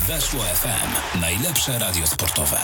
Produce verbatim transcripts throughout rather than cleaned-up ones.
Weszło F M. Najlepsze radio sportowe.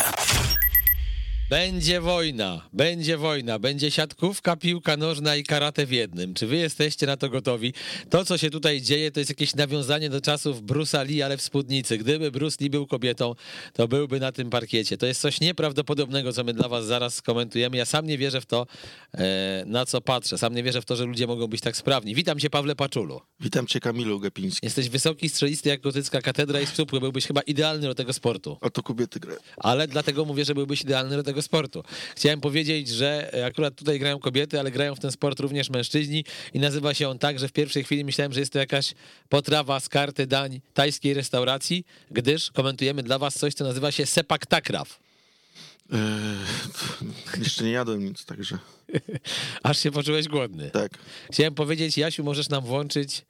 Będzie wojna, będzie wojna, będzie siatkówka, piłka nożna i karate w jednym. Czy wy jesteście na to gotowi? To, co się tutaj dzieje, to jest jakieś nawiązanie do czasów Bruce'a Lee, ale w spódnicy. Gdyby Bruce Lee był kobietą, to byłby na tym parkiecie. To jest coś nieprawdopodobnego, co my dla was zaraz skomentujemy. Ja sam nie wierzę w to, na co patrzę. Sam nie wierzę w to, że ludzie mogą być tak sprawni. Witam cię, Pawle Paczulu. Witam cię, Kamilu Gapiński. Jesteś wysoki, strzelisty jak gotycka katedra i szczupły. Byłbyś chyba idealny do tego sportu. A to kobiety grają. Ale dlatego mówię, że byłbyś idealny do tego sportu. Chciałem powiedzieć, że akurat tutaj grają kobiety, ale grają w ten sport również mężczyźni i nazywa się on tak, że w pierwszej chwili myślałem, że jest to jakaś potrawa z karty dań tajskiej restauracji, gdyż komentujemy dla was coś, co nazywa się sepak takraw. Eee, jeszcze nie jadłem nic, także... Aż się poczułeś głodny. Tak. Chciałem powiedzieć, Jasiu, możesz nam włączyć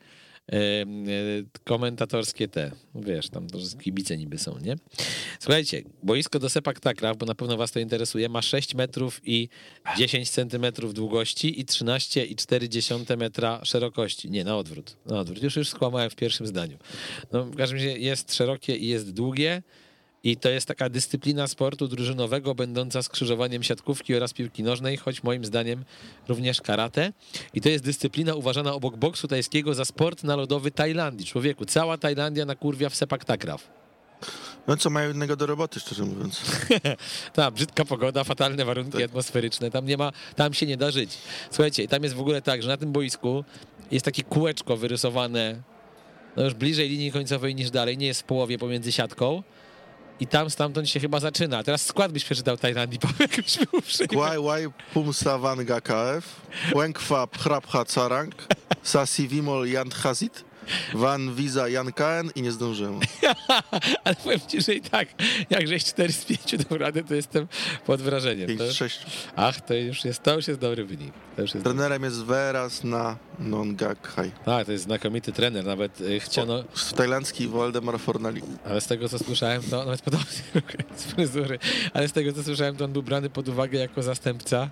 komentatorskie te, wiesz, tam to kibice niby są, nie? Słuchajcie, boisko do sepak takraw, bo na pewno was to interesuje, ma sześć metrów i dziesięć centymetrów długości i trzynaście i cztery dziesiąte metra szerokości. Nie, na odwrót, na odwrót. Już już skłamałem w pierwszym zdaniu. No, w każdym razie jest szerokie i jest długie. I to jest taka dyscyplina sportu drużynowego, będąca skrzyżowaniem siatkówki oraz piłki nożnej, choć moim zdaniem również karate. I to jest dyscyplina uważana obok boksu tajskiego za sport narodowy Tajlandii. Człowieku, cała Tajlandia nakurwia w sepak takraw. No co, mają innego do roboty, szczerze mówiąc. Ta brzydka pogoda, fatalne warunki tak. atmosferyczne, tam nie ma, tam się nie da żyć. Słuchajcie, i tam jest w ogóle tak, że na tym boisku jest takie kółeczko wyrysowane, no już bliżej linii końcowej niż dalej, nie jest w połowie pomiędzy siatką. I tam stamtąd się chyba zaczyna. Teraz skład byś przeczytał Tajlandii, Paweł, jakbyś był uprzejmy. Kwaj, łaj, pumsa wanga K F, łękwa phrapcha carang, sasi wimol jan hazit, van visa jan K N i nie zdążyłem. Ale powiem ci, że i tak, jak żeś cztery z pięciu dał radę, to jestem pod wrażeniem. pięć z sześciu. Ach, to już jest, to już jest dobry wynik. To już jest Trenerem jest Veras na Nongakhaj. Tak, to jest znakomity trener, nawet y, chciano... O, tajlandzki Waldemar Fornali. Ale z tego, co słyszałem, to nawet podobnie z fryzury, ale z tego, co słyszałem, to on był brany pod uwagę jako zastępca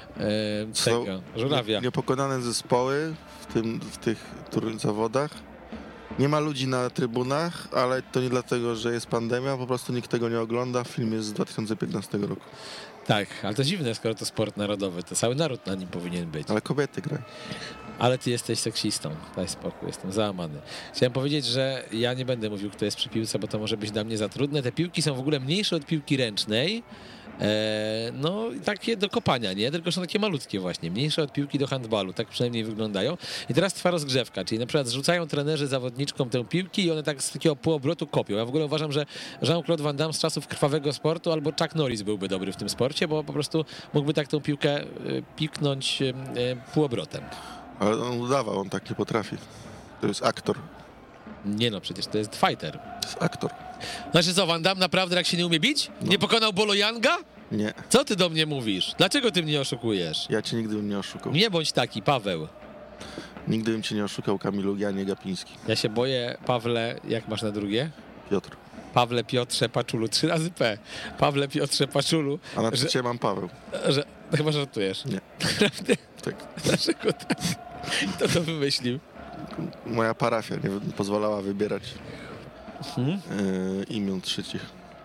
y, tego, Żurawia. Niepokonane zespoły w, tym, w tych zawodach. Nie ma ludzi na trybunach, ale to nie dlatego, że jest pandemia, po prostu nikt tego nie ogląda. Film jest z dwa tysiące piętnastego roku. Tak, ale to dziwne, skoro to sport narodowy, to cały naród na nim powinien być. Ale kobiety grają. Ale ty jesteś seksistą, daj spokój, jestem załamany. Chciałem powiedzieć, że ja nie będę mówił, kto jest przy piłce, bo to może być dla mnie za trudne. Te piłki są w ogóle mniejsze od piłki ręcznej, eee, no takie do kopania, nie? Tylko są takie malutkie właśnie, mniejsze od piłki do handbalu, tak przynajmniej wyglądają. I teraz trwa rozgrzewka, czyli na przykład zrzucają trenerzy zawodniczkom tę piłki i one tak z takiego półobrotu kopią. Ja w ogóle uważam, że Jean-Claude Van Damme z czasów krwawego sportu albo Chuck Norris byłby dobry w tym sporcie, bo po prostu mógłby tak tą piłkę piknąć półobrotem. Ale on udawał, on tak nie potrafi. To jest aktor. Nie no, przecież to jest fighter. To jest aktor. Znaczy co, Van Damme naprawdę jak się nie umie bić? No. Nie pokonał Bolo Yanga? Nie. Co ty do mnie mówisz? Dlaczego ty mnie oszukujesz? Ja cię nigdy bym nie oszukał. Nie bądź taki, Paweł. Nigdy bym cię nie oszukał, Kamilu Janie Gapiński. Ja się boję, Pawle, jak masz na drugie? Piotr. Pawle Piotrze Paczulu, trzy razy P. Pawle Piotrze Paczulu. A na trzecie mam Paweł. Że, chyba żartujesz. Nie. Naprawdę? Tak. Dlaczego tak? Kto to wymyślił? Moja parafia nie pozwalała wybierać hmm? yy, imion trzecich.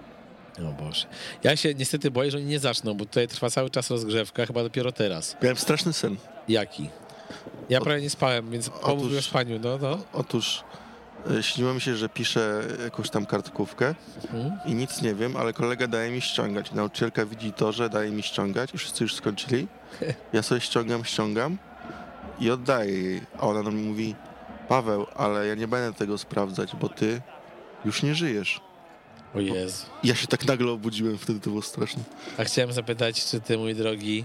O Boże. Ja się niestety boję, że oni nie zaczną, bo tutaj trwa cały czas rozgrzewka, chyba dopiero teraz. Miałem straszny sen. Jaki? Ja o, prawie nie spałem, więc pomówił o spaniu, no, no. Otóż yy, śniło mi się, że piszę jakąś tam kartkówkę hmm? i nic nie wiem, ale kolega daje mi ściągać. Nauczycielka widzi to, że daje mi ściągać i wszyscy już skończyli. Ja sobie ściągam, ściągam i oddaję jej. A ona do mnie mówi: Paweł, ale ja nie będę tego sprawdzać, bo ty już nie żyjesz. O Jezu. Ja się tak nagle obudziłem, wtedy to było straszne. A chciałem zapytać, czy ty, mój drogi,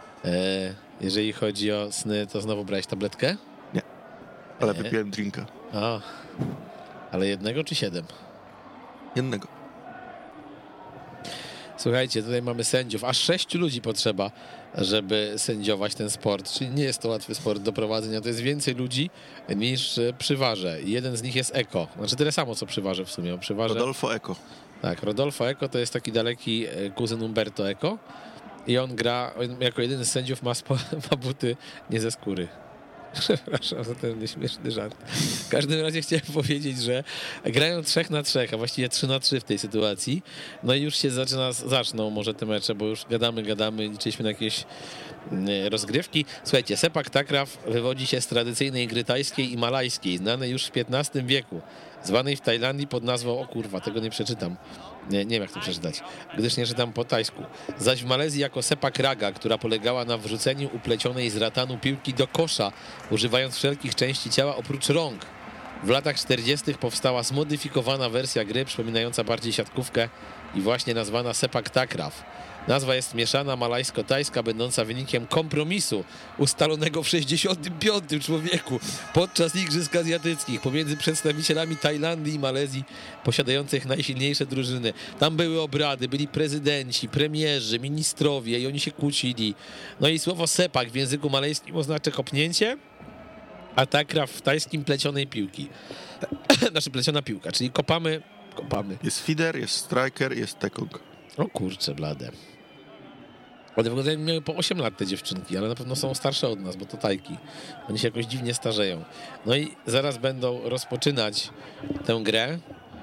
e, jeżeli chodzi o sny, to znowu brałeś tabletkę? Nie, ale nie. wypiłem drinka. O, ale jednego czy siedem? Jednego. Słuchajcie, tutaj mamy sędziów, aż sześciu ludzi potrzeba, żeby sędziować ten sport, czyli nie jest to łatwy sport do prowadzenia, to jest więcej ludzi niż przy warze. Jeden z nich jest Eko, znaczy tyle samo co przy warze w sumie. Przy warze... Rodolfo Eko. Tak, Rodolfo Eko to jest taki daleki kuzyn Umberto Eko i on gra, on jako jedyny z sędziów ma, spo, ma buty nie ze skóry. Przepraszam za ten nieśmieszny żart. W każdym razie chciałem powiedzieć, że grają trzech na trzech, a właściwie trzy na trzy w tej sytuacji. No i już się zaczyna, zaczną może te mecze, bo już gadamy, gadamy, liczyliśmy na jakieś rozgrywki. Słuchajcie, sepak takraw wywodzi się z tradycyjnej gry tajskiej i malajskiej, znanej już w piętnastym wieku, zwanej w Tajlandii pod nazwą, o kurwa, tego nie przeczytam, nie, nie wiem jak to przeczytać, gdyż nie czytam po tajsku, zaś w Malezji jako sepak raga, która polegała na wrzuceniu uplecionej z ratanu piłki do kosza, używając wszelkich części ciała oprócz rąk. W latach czterdziestych powstała zmodyfikowana wersja gry, przypominająca bardziej siatkówkę i właśnie nazwana sepak takraw. Nazwa jest mieszana malajsko-tajska, będąca wynikiem kompromisu ustalonego w sześćdziesiątym piątym człowieku podczas Igrzysk Azjatyckich pomiędzy przedstawicielami Tajlandii i Malezji posiadających najsilniejsze drużyny. Tam były obrady, byli prezydenci, premierzy, ministrowie i oni się kłócili. No i słowo sepak w języku malajskim oznacza kopnięcie, a takraw w tajskim plecionej piłki. Znaczy pleciona piłka, czyli kopamy, kopamy. Jest feeder, jest striker, jest tekong. O kurczę blade. One wyglądają, miały po osiem lat te dziewczynki, ale na pewno są starsze od nas, bo to tajki. Oni się jakoś dziwnie starzeją. No i zaraz będą rozpoczynać tę grę.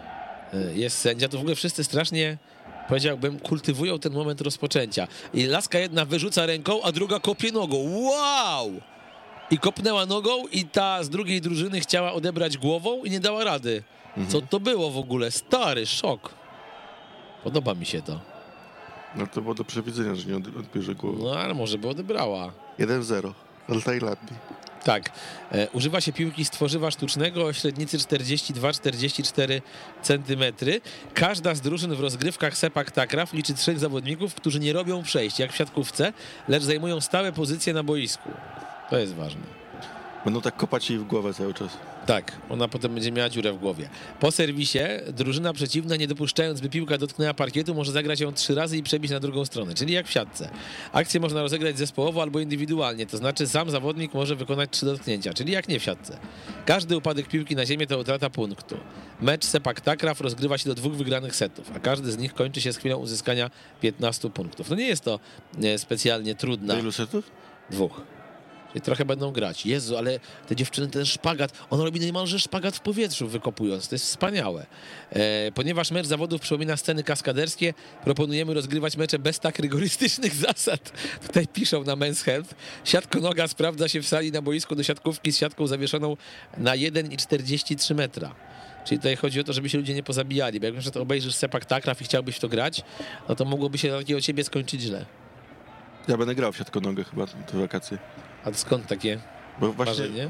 Jest sędzia, to w ogóle wszyscy strasznie, powiedziałbym, kultywują ten moment rozpoczęcia. I laska jedna wyrzuca ręką, a druga kopie nogą. Wow! I kopnęła nogą i ta z drugiej drużyny chciała odebrać głową i nie dała rady. Co to było w ogóle? Stary szok. Podoba mi się to. No to było do przewidzenia, że nie odbierze głowy. No ale może by odebrała. jeden zero dla Tajlandii. Tak. E, używa się piłki z tworzywa sztucznego o średnicy czterdzieści dwa czterdzieści cztery centymetry. Każda z drużyn w rozgrywkach sepak takraw liczy trzech zawodników, którzy nie robią przejść, jak w siatkówce, lecz zajmują stałe pozycje na boisku. To jest ważne. Będą tak kopać jej w głowę cały czas. Tak, ona potem będzie miała dziurę w głowie. Po serwisie drużyna przeciwna, nie dopuszczając, by piłka dotknęła parkietu, może zagrać ją trzy razy i przebić na drugą stronę, czyli jak w siatce. Akcję można rozegrać zespołowo albo indywidualnie, to znaczy sam zawodnik może wykonać trzy dotknięcia, czyli jak nie w siatce. Każdy upadek piłki na ziemię to utrata punktu. Mecz sepak takraw rozgrywa się do dwóch wygranych setów, a każdy z nich kończy się z chwilą uzyskania piętnastu punktów. No nie jest to specjalnie trudna. Do ilu setów? Dwóch. Czyli trochę będą grać. Jezu, ale te dziewczyny, ten szpagat, ona robi niemalże szpagat w powietrzu wykopując. To jest wspaniałe. E, ponieważ mecz zawodów przypomina sceny kaskaderskie, proponujemy rozgrywać mecze bez tak rygorystycznych zasad. Tutaj piszą na Men's Health. Siatkonoga sprawdza się w sali na boisku do siatkówki z siatką zawieszoną na jeden przecinek czterdzieści trzy metra. Czyli tutaj chodzi o to, żeby się ludzie nie pozabijali, bo jak na przykład obejrzysz sepak takraw i chciałbyś w to grać, no to mogłoby się takiego ciebie skończyć źle. Ja będę grał w siatkonogę chyba te wakacje. A skąd takie Bo właśnie marzenie?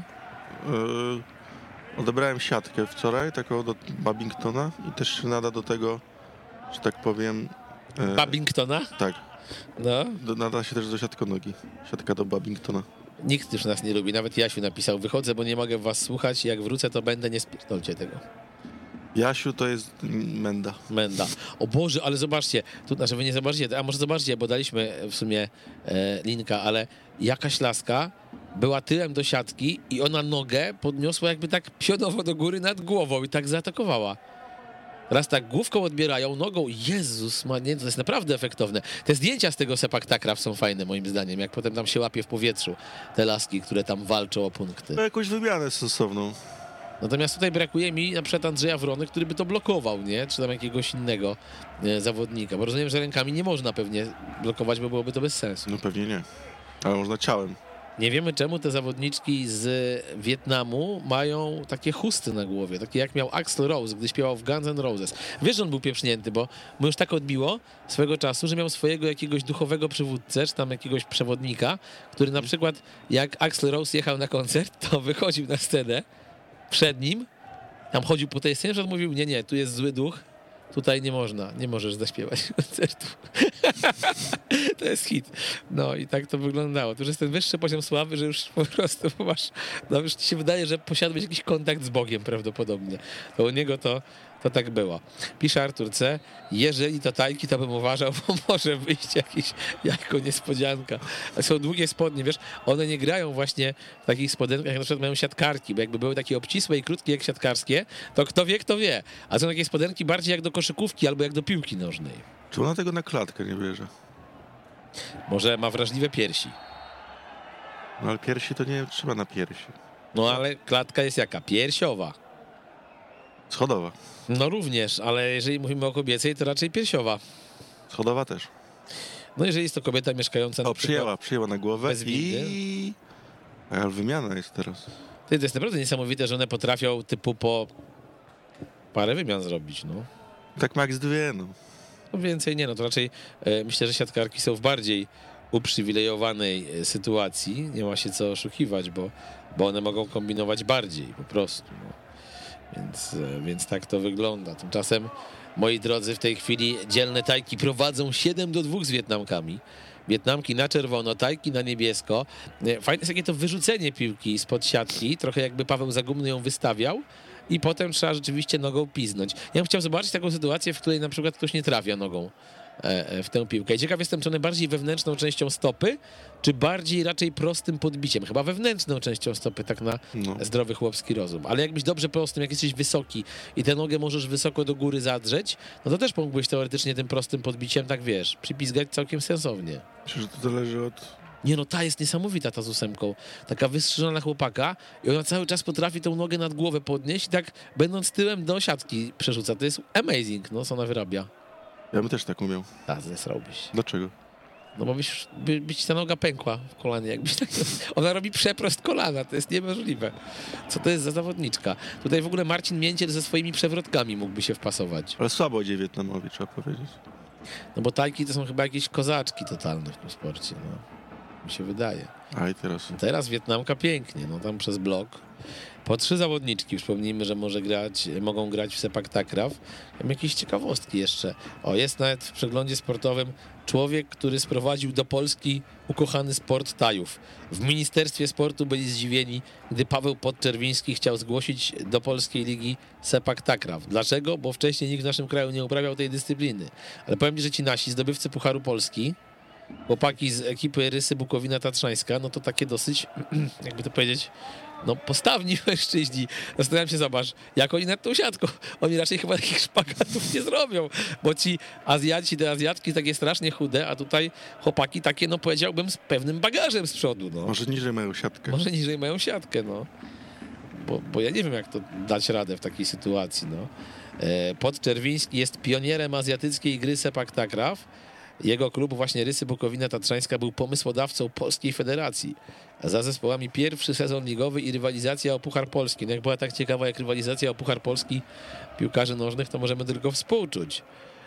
Yy, odebrałem siatkę wczoraj, taką do Babingtona i też się nada do tego, że tak powiem... Yy, Babingtona? tak. No. Do, nada się też do siatkonogi. Siatka do Babingtona. Nikt już nas nie lubi, nawet Jasiu napisał, wychodzę, bo nie mogę was słuchać, jak wrócę, to będę, nie spierdolcie tego. Jasiu to jest Menda. Menda. O Boże, ale zobaczcie, tu, znaczy wy nie zobaczycie, a może zobaczcie, bo daliśmy w sumie e, linka, ale jakaś laska była tyłem do siatki i ona nogę podniosła jakby tak pionowo do góry nad głową i tak zaatakowała. Raz tak główką odbierają, nogą, Jezus, ma, nie, to jest naprawdę efektowne. Te zdjęcia z tego sepak takraw są fajne moim zdaniem, jak potem tam się łapie w powietrzu te laski, które tam walczą o punkty. No jakąś wymianę sensowną. Natomiast tutaj brakuje mi na przykład Andrzeja Wrony, który by to blokował, nie? Czy tam jakiegoś innego e, zawodnika. Bo rozumiem, że rękami nie można pewnie blokować, bo byłoby to bez sensu. No pewnie nie. Ale można ciałem. Nie wiemy, czemu te zawodniczki z Wietnamu mają takie chusty na głowie, takie jak miał Axl Rose, gdy śpiewał w Guns N' Roses. Wiesz, że on był pieprznięty, bo mu już tak odbiło swego czasu, że miał swojego jakiegoś duchowego przywódcę, czy tam jakiegoś przewodnika, który na przykład jak Axl Rose jechał na koncert, to wychodził na scenę przed nim, tam chodził po tej scenie, że on mówił, nie, nie, tu jest zły duch, tutaj nie można, nie możesz zaśpiewać koncertu. To jest hit. No i tak to wyglądało. To już jest ten wyższy poziom sławy, że już po prostu masz, no już ci się wydaje, że posiadłeś jakiś kontakt z Bogiem prawdopodobnie. To u niego to, to tak było. Pisze Artur C. Jeżeli to tajki, to bym uważał, bo może wyjść jakieś jajko niespodzianka. Są długie spodnie, wiesz, one nie grają właśnie w takich spodenkach, jak na przykład mają siatkarki, bo jakby były takie obcisłe i krótkie jak siatkarskie, to kto wie, kto wie. A są takie spodenki bardziej jak do koszykówki albo jak do piłki nożnej. Czy ona tego na klatkę nie bierze? Może ma wrażliwe piersi. No ale piersi to nie trzeba na piersi. No ale klatka jest jaka? Piersiowa. Schodowa. No również, ale jeżeli mówimy o kobiecej, to raczej piersiowa. Schodowa też. No jeżeli jest to kobieta mieszkająca... O, na przyjęła, przykład przyjęła na głowę bez windy. i... Ale wymiana jest teraz. To jest naprawdę niesamowite, że one potrafią typu po parę wymian zrobić, no. Tak max dwie, no. No więcej nie, no to raczej e, myślę, że siatkarki są w bardziej uprzywilejowanej e, sytuacji. Nie ma się co oszukiwać, bo, bo one mogą kombinować bardziej po prostu. No. Więc, e, więc tak to wygląda. Tymczasem, moi drodzy, w tej chwili dzielne tajki prowadzą siedem do dwóch z Wietnamkami. Wietnamki na czerwono, tajki na niebiesko. E, Fajne jest jakie to wyrzucenie piłki spod siatki. Trochę jakby Paweł Zagumny ją wystawiał. I potem trzeba rzeczywiście nogą piznąć. Ja bym chciał zobaczyć taką sytuację, w której na przykład ktoś nie trafia nogą w tę piłkę. I ciekaw jestem, czy one bardziej wewnętrzną częścią stopy, czy bardziej raczej prostym podbiciem. Chyba wewnętrzną częścią stopy, tak na No. zdrowy chłopski rozum. Ale jakbyś dobrze prostym, jak jesteś wysoki i tę nogę możesz wysoko do góry zadrzeć, no to też mógłbyś teoretycznie tym prostym podbiciem, tak wiesz, przypizgać całkiem sensownie. Myślę, że to zależy od... Nie no, ta jest niesamowita, ta z ósemką. Taka wystrzyżona chłopaka i ona cały czas potrafi tę nogę nad głowę podnieść i tak będąc tyłem do siatki przerzuca. To jest amazing, no, co ona wyrabia. Ja bym też tak umiał. A, zesrałbyś. Dlaczego? No bo byś, by, by ci ta noga pękła w kolanie, jakbyś tak... Ona robi przeprost kolana, to jest niemożliwe. Co to jest za zawodniczka? Tutaj w ogóle Marcin Mięciel ze swoimi przewrotkami mógłby się wpasować. Ale słabo idzie Wietnamowi, trzeba powiedzieć. No bo tajki to są chyba jakieś kozaczki totalne w tym sporcie, no. Mi się wydaje. A i teraz... Teraz Wietnamka pięknie, no tam przez blok. Po trzy zawodniczki, przypomnijmy, że może grać, mogą grać w Sepak Takraw. Mam jakieś ciekawostki jeszcze. O, jest nawet w przeglądzie sportowym człowiek, który sprowadził do Polski ukochany sport tajów. W Ministerstwie Sportu byli zdziwieni, gdy Paweł Podczerwiński chciał zgłosić do polskiej ligi Sepak Takraw. Dlaczego? Bo wcześniej nikt w naszym kraju nie uprawiał tej dyscypliny. Ale powiem ci, że ci nasi zdobywcy Pucharu Polski, chłopaki z ekipy Rysy Bukowina Tatrzańska, no to takie dosyć, jakby to powiedzieć, no postawni mężczyźni. Zastanawiam się, zobacz, jak oni nad tą siatką. Oni raczej chyba takich szpagatów nie zrobią, bo ci Azjaci, te Azjatki takie strasznie chude, a tutaj chłopaki takie, no powiedziałbym, z pewnym bagażem z przodu, no. Może niżej mają siatkę. Może niżej mają siatkę, no. Bo, bo ja nie wiem, jak to dać radę w takiej sytuacji, no. Podczerwiński jest pionierem azjatyckiej gry Sepak Takraw. Jego klub, właśnie Rysy Bukowina Tatrzańska, był pomysłodawcą Polskiej Federacji. Za zespołami pierwszy sezon ligowy i rywalizacja o Puchar Polski. No jak była tak ciekawa jak rywalizacja o Puchar Polski piłkarzy nożnych, to możemy tylko współczuć.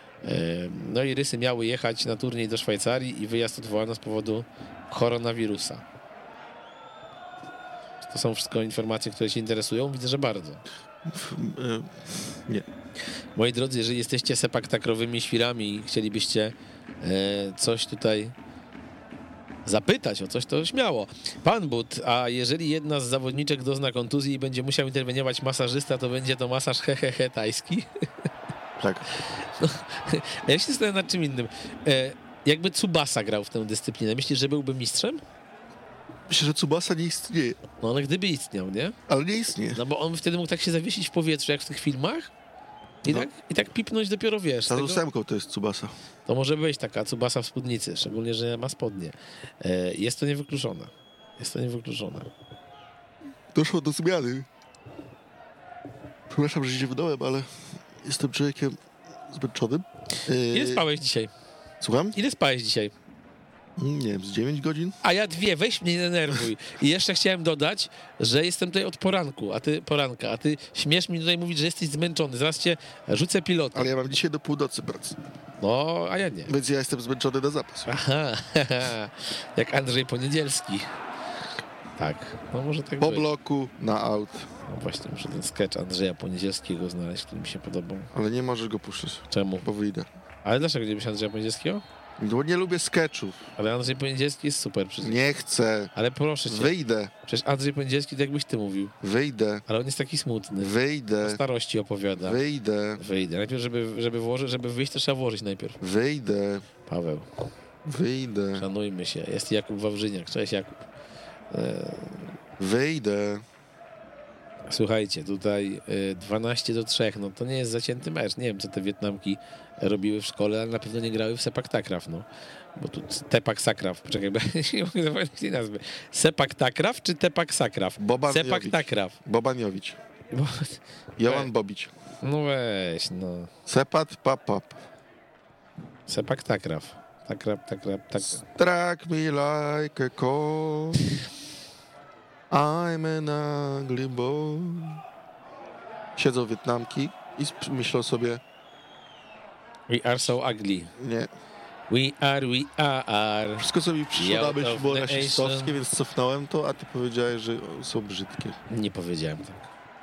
No i Rysy miały jechać na turniej do Szwajcarii i wyjazd odwołano z powodu koronawirusa. To są wszystko informacje, które się interesują? Widzę, że bardzo. Nie. Moi drodzy, jeżeli jesteście sepak takrowymi świrami i chcielibyście coś tutaj zapytać o coś, to śmiało. Pan But, a jeżeli jedna z zawodniczek dozna kontuzji i będzie musiał interweniować masażysta, to będzie to masaż hehehe tajski? Tak. No, ja się zastanawiam nad czym innym. E, jakby Tsubasa grał w tę dyscyplinę, myślisz, że byłby mistrzem? Myślę, że Tsubasa nie istnieje. No ale gdyby istniał, nie? Ale nie istnieje. No bo on wtedy mógł tak się zawiesić w powietrzu, jak w tych filmach i, no. tak, i tak pipnąć dopiero, wiesz. Ta z tego... ósemką to jest Tsubasa. To może być taka Tsubasa w spódnicy, szczególnie, że ma spodnie. E, jest to niewykluczone. Jest to niewykluczone. Doszło do zmiany. Przepraszam, że się wydałem, ale jestem człowiekiem zmęczonym. Ile yy... spałeś dzisiaj? Słucham? Ile spałeś dzisiaj? Nie wiem, z dziewięć godzin? A ja dwie, weź mnie nie denerwuj. I jeszcze chciałem dodać, że jestem tutaj od poranku, a ty poranka, a ty śmiesz mi tutaj mówić, że jesteś zmęczony. Zaraz cię rzucę pilotem. Ale ja mam dzisiaj do północy pracy. No, a ja nie. Więc ja jestem zmęczony na zapas. Aha, jak Andrzej Poniedzielski. Tak, no może tak Po być. bloku, na aut. No właśnie, muszę ten sketch Andrzeja Poniedzielskiego znaleźć, który mi się podobał. Ale nie możesz go puszczać. Czemu? Bo wyjdę. Ale dlaczego nie lubisz Andrzeja Poniedzielskiego? Bo nie lubię sketchów. Ale Andrzej Poniedzielski jest super. Przecież. Nie chcę. Ale proszę cię. Wyjdę. Przecież Andrzej Poniedzielski, tak jakbyś ty mówił. Wyjdę. Ale on jest taki smutny. O Wyjdę. starości opowiada. Wyjdę. Wyjdę. Najpierw, żeby, żeby włożyć, żeby wyjść, to trzeba włożyć najpierw. Wyjdę. Paweł, Wyjdę. szanujmy się. Jest Jakub Wawrzyniak. Cześć Jakub. E... Wyjdę. Słuchajcie, tutaj y, dwanaście do trzech, no to nie jest zacięty mecz. Nie wiem, co te Wietnamki robiły w szkole, ale na pewno nie grały w Sepak Takraw, no. Bo tu Tepak Sakraw, poczekaj, bo ja nie mogę zapamiętać tej nazwy. Sepak Takraw czy Tepak Sakraw? Boban Sepak Jovic. Takraw. Bobaniowicz. Bo, Jovan Bobić. no weź, no. Sepat Papap. Sepak Takraw. Takraw, takraw, tak. Struck me like a call. I'm an ugly boy. Siedzą Wietnamki i sp- myślą sobie, We are so ugly. nie, We are, we are. wszystko co mi przyszło na Out myśl of było the rasistowskie, nation. więc cofnąłem to, a ty powiedziałeś, że są brzydkie. Nie powiedziałem tak.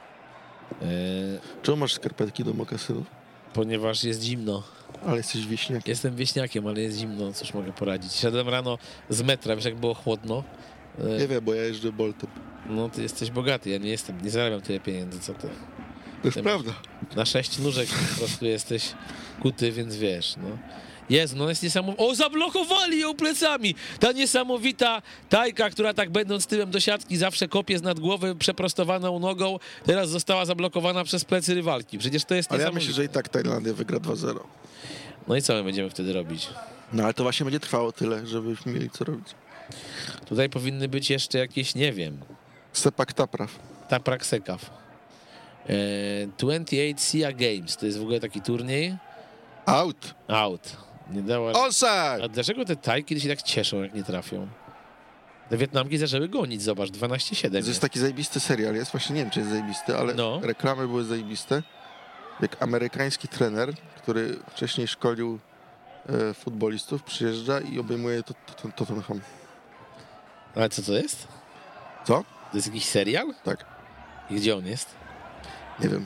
E, Czemu masz skarpetki do mokasynów? ponieważ jest zimno. Ale jesteś wieśniakiem. Jestem wieśniakiem, ale jest zimno, cóż mogę poradzić. Szedłem rano z metra, wiesz jak było chłodno. E, Nie wiem, bo ja jeżdżę Boltem. no ty jesteś bogaty, ja nie jestem, nie zarabiam tyle pieniędzy, co ty. To jest Tym- prawda. Na sześć nóżek po prostu jesteś kuty, więc wiesz, no. Jezu, no jest niesamowite. O, zablokowali ją plecami! Ta niesamowita Tajka, która tak będąc tyłem do siatki zawsze kopie z nad głowy przeprostowaną nogą, teraz została zablokowana przez plecy rywalki. Przecież to jest Ale ja niesamowite. myślę, że i tak Tajlandia wygra dwa zero. No i co my będziemy wtedy robić? No ale to właśnie będzie trwało tyle, żebyśmy mieli co robić. Tutaj powinny być jeszcze jakieś, nie wiem, Sepak Tapraw. Taprak Sekaw. E, dwadzieścia osiem S I A Games, to jest w ogóle taki turniej. Out. Out. Nie dała... Onside! A dlaczego te Tajki się tak cieszą, jak nie trafią? Te Wietnamki zaczęły gonić, zobacz, dwanaście siedem. To jest taki zajebisty serial, jest właśnie, nie wiem czy jest zajebisty, ale No. reklamy były zajebiste. Jak amerykański trener, który wcześniej szkolił e, futbolistów, przyjeżdża i obejmuje to, to, to, Tottenham. Ale co to jest? Co? To jest jakiś serial? Tak, I gdzie on jest? nie wiem.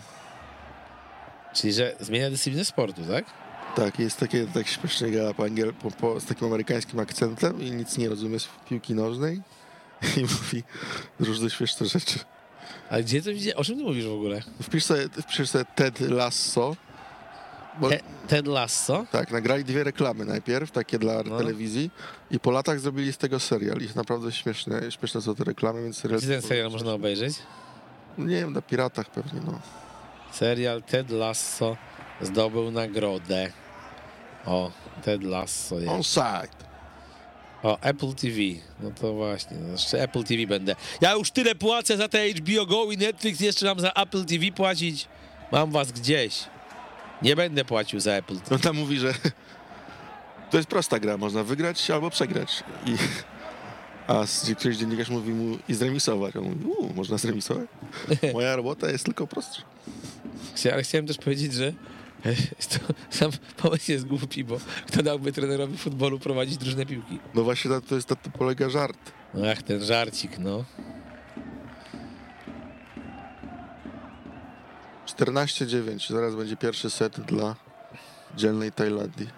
Czyli, że zmienia dyscyplinę sportu, tak? Tak, jest takie tak śmiesznie gada po angiel, po, po, z takim amerykańskim akcentem i nic nie rozumie z piłki nożnej i mówi różne śmieszne rzeczy. A gdzie to widzisz? O czym ty mówisz w ogóle? Wpisz sobie, wpisz sobie Ted Lasso. Bo, Te, Ted Lasso? tak, nagrali dwie reklamy najpierw, takie dla No. telewizji i po latach zrobili z tego serial. I naprawdę śmieszne, śmieszne są te reklamy, więc serial... Gdzie ten serial można obejrzeć? Nie wiem, na piratach pewnie, no. Serial Ted Lasso zdobył nagrodę. O, Ted Lasso jest. Onside. O, Apple T V. No to właśnie, no jeszcze Apple T V będę. Ja już tyle płacę za te H B O Go i Netflix, jeszcze mam za Apple T V płacić. Mam was gdzieś. Nie będę płacił za Apple T V. On tam mówi, że to jest prosta gra, można wygrać albo przegrać. I, a z- któryś dziennikarz mówi mu i zremisować. On mówi, uuu, można zremisować? Moja robota jest tylko prostsza. Chcia- Ale chciałem też powiedzieć, że to, sam pomysł jest głupi, bo kto dałby trenerowi futbolu prowadzić drużynę piłki? No właśnie na to jest, na to polega żart. No ach, ten żarcik, no. czternaście dziewięć. Zaraz będzie pierwszy set dla dzielnej Tajlandii.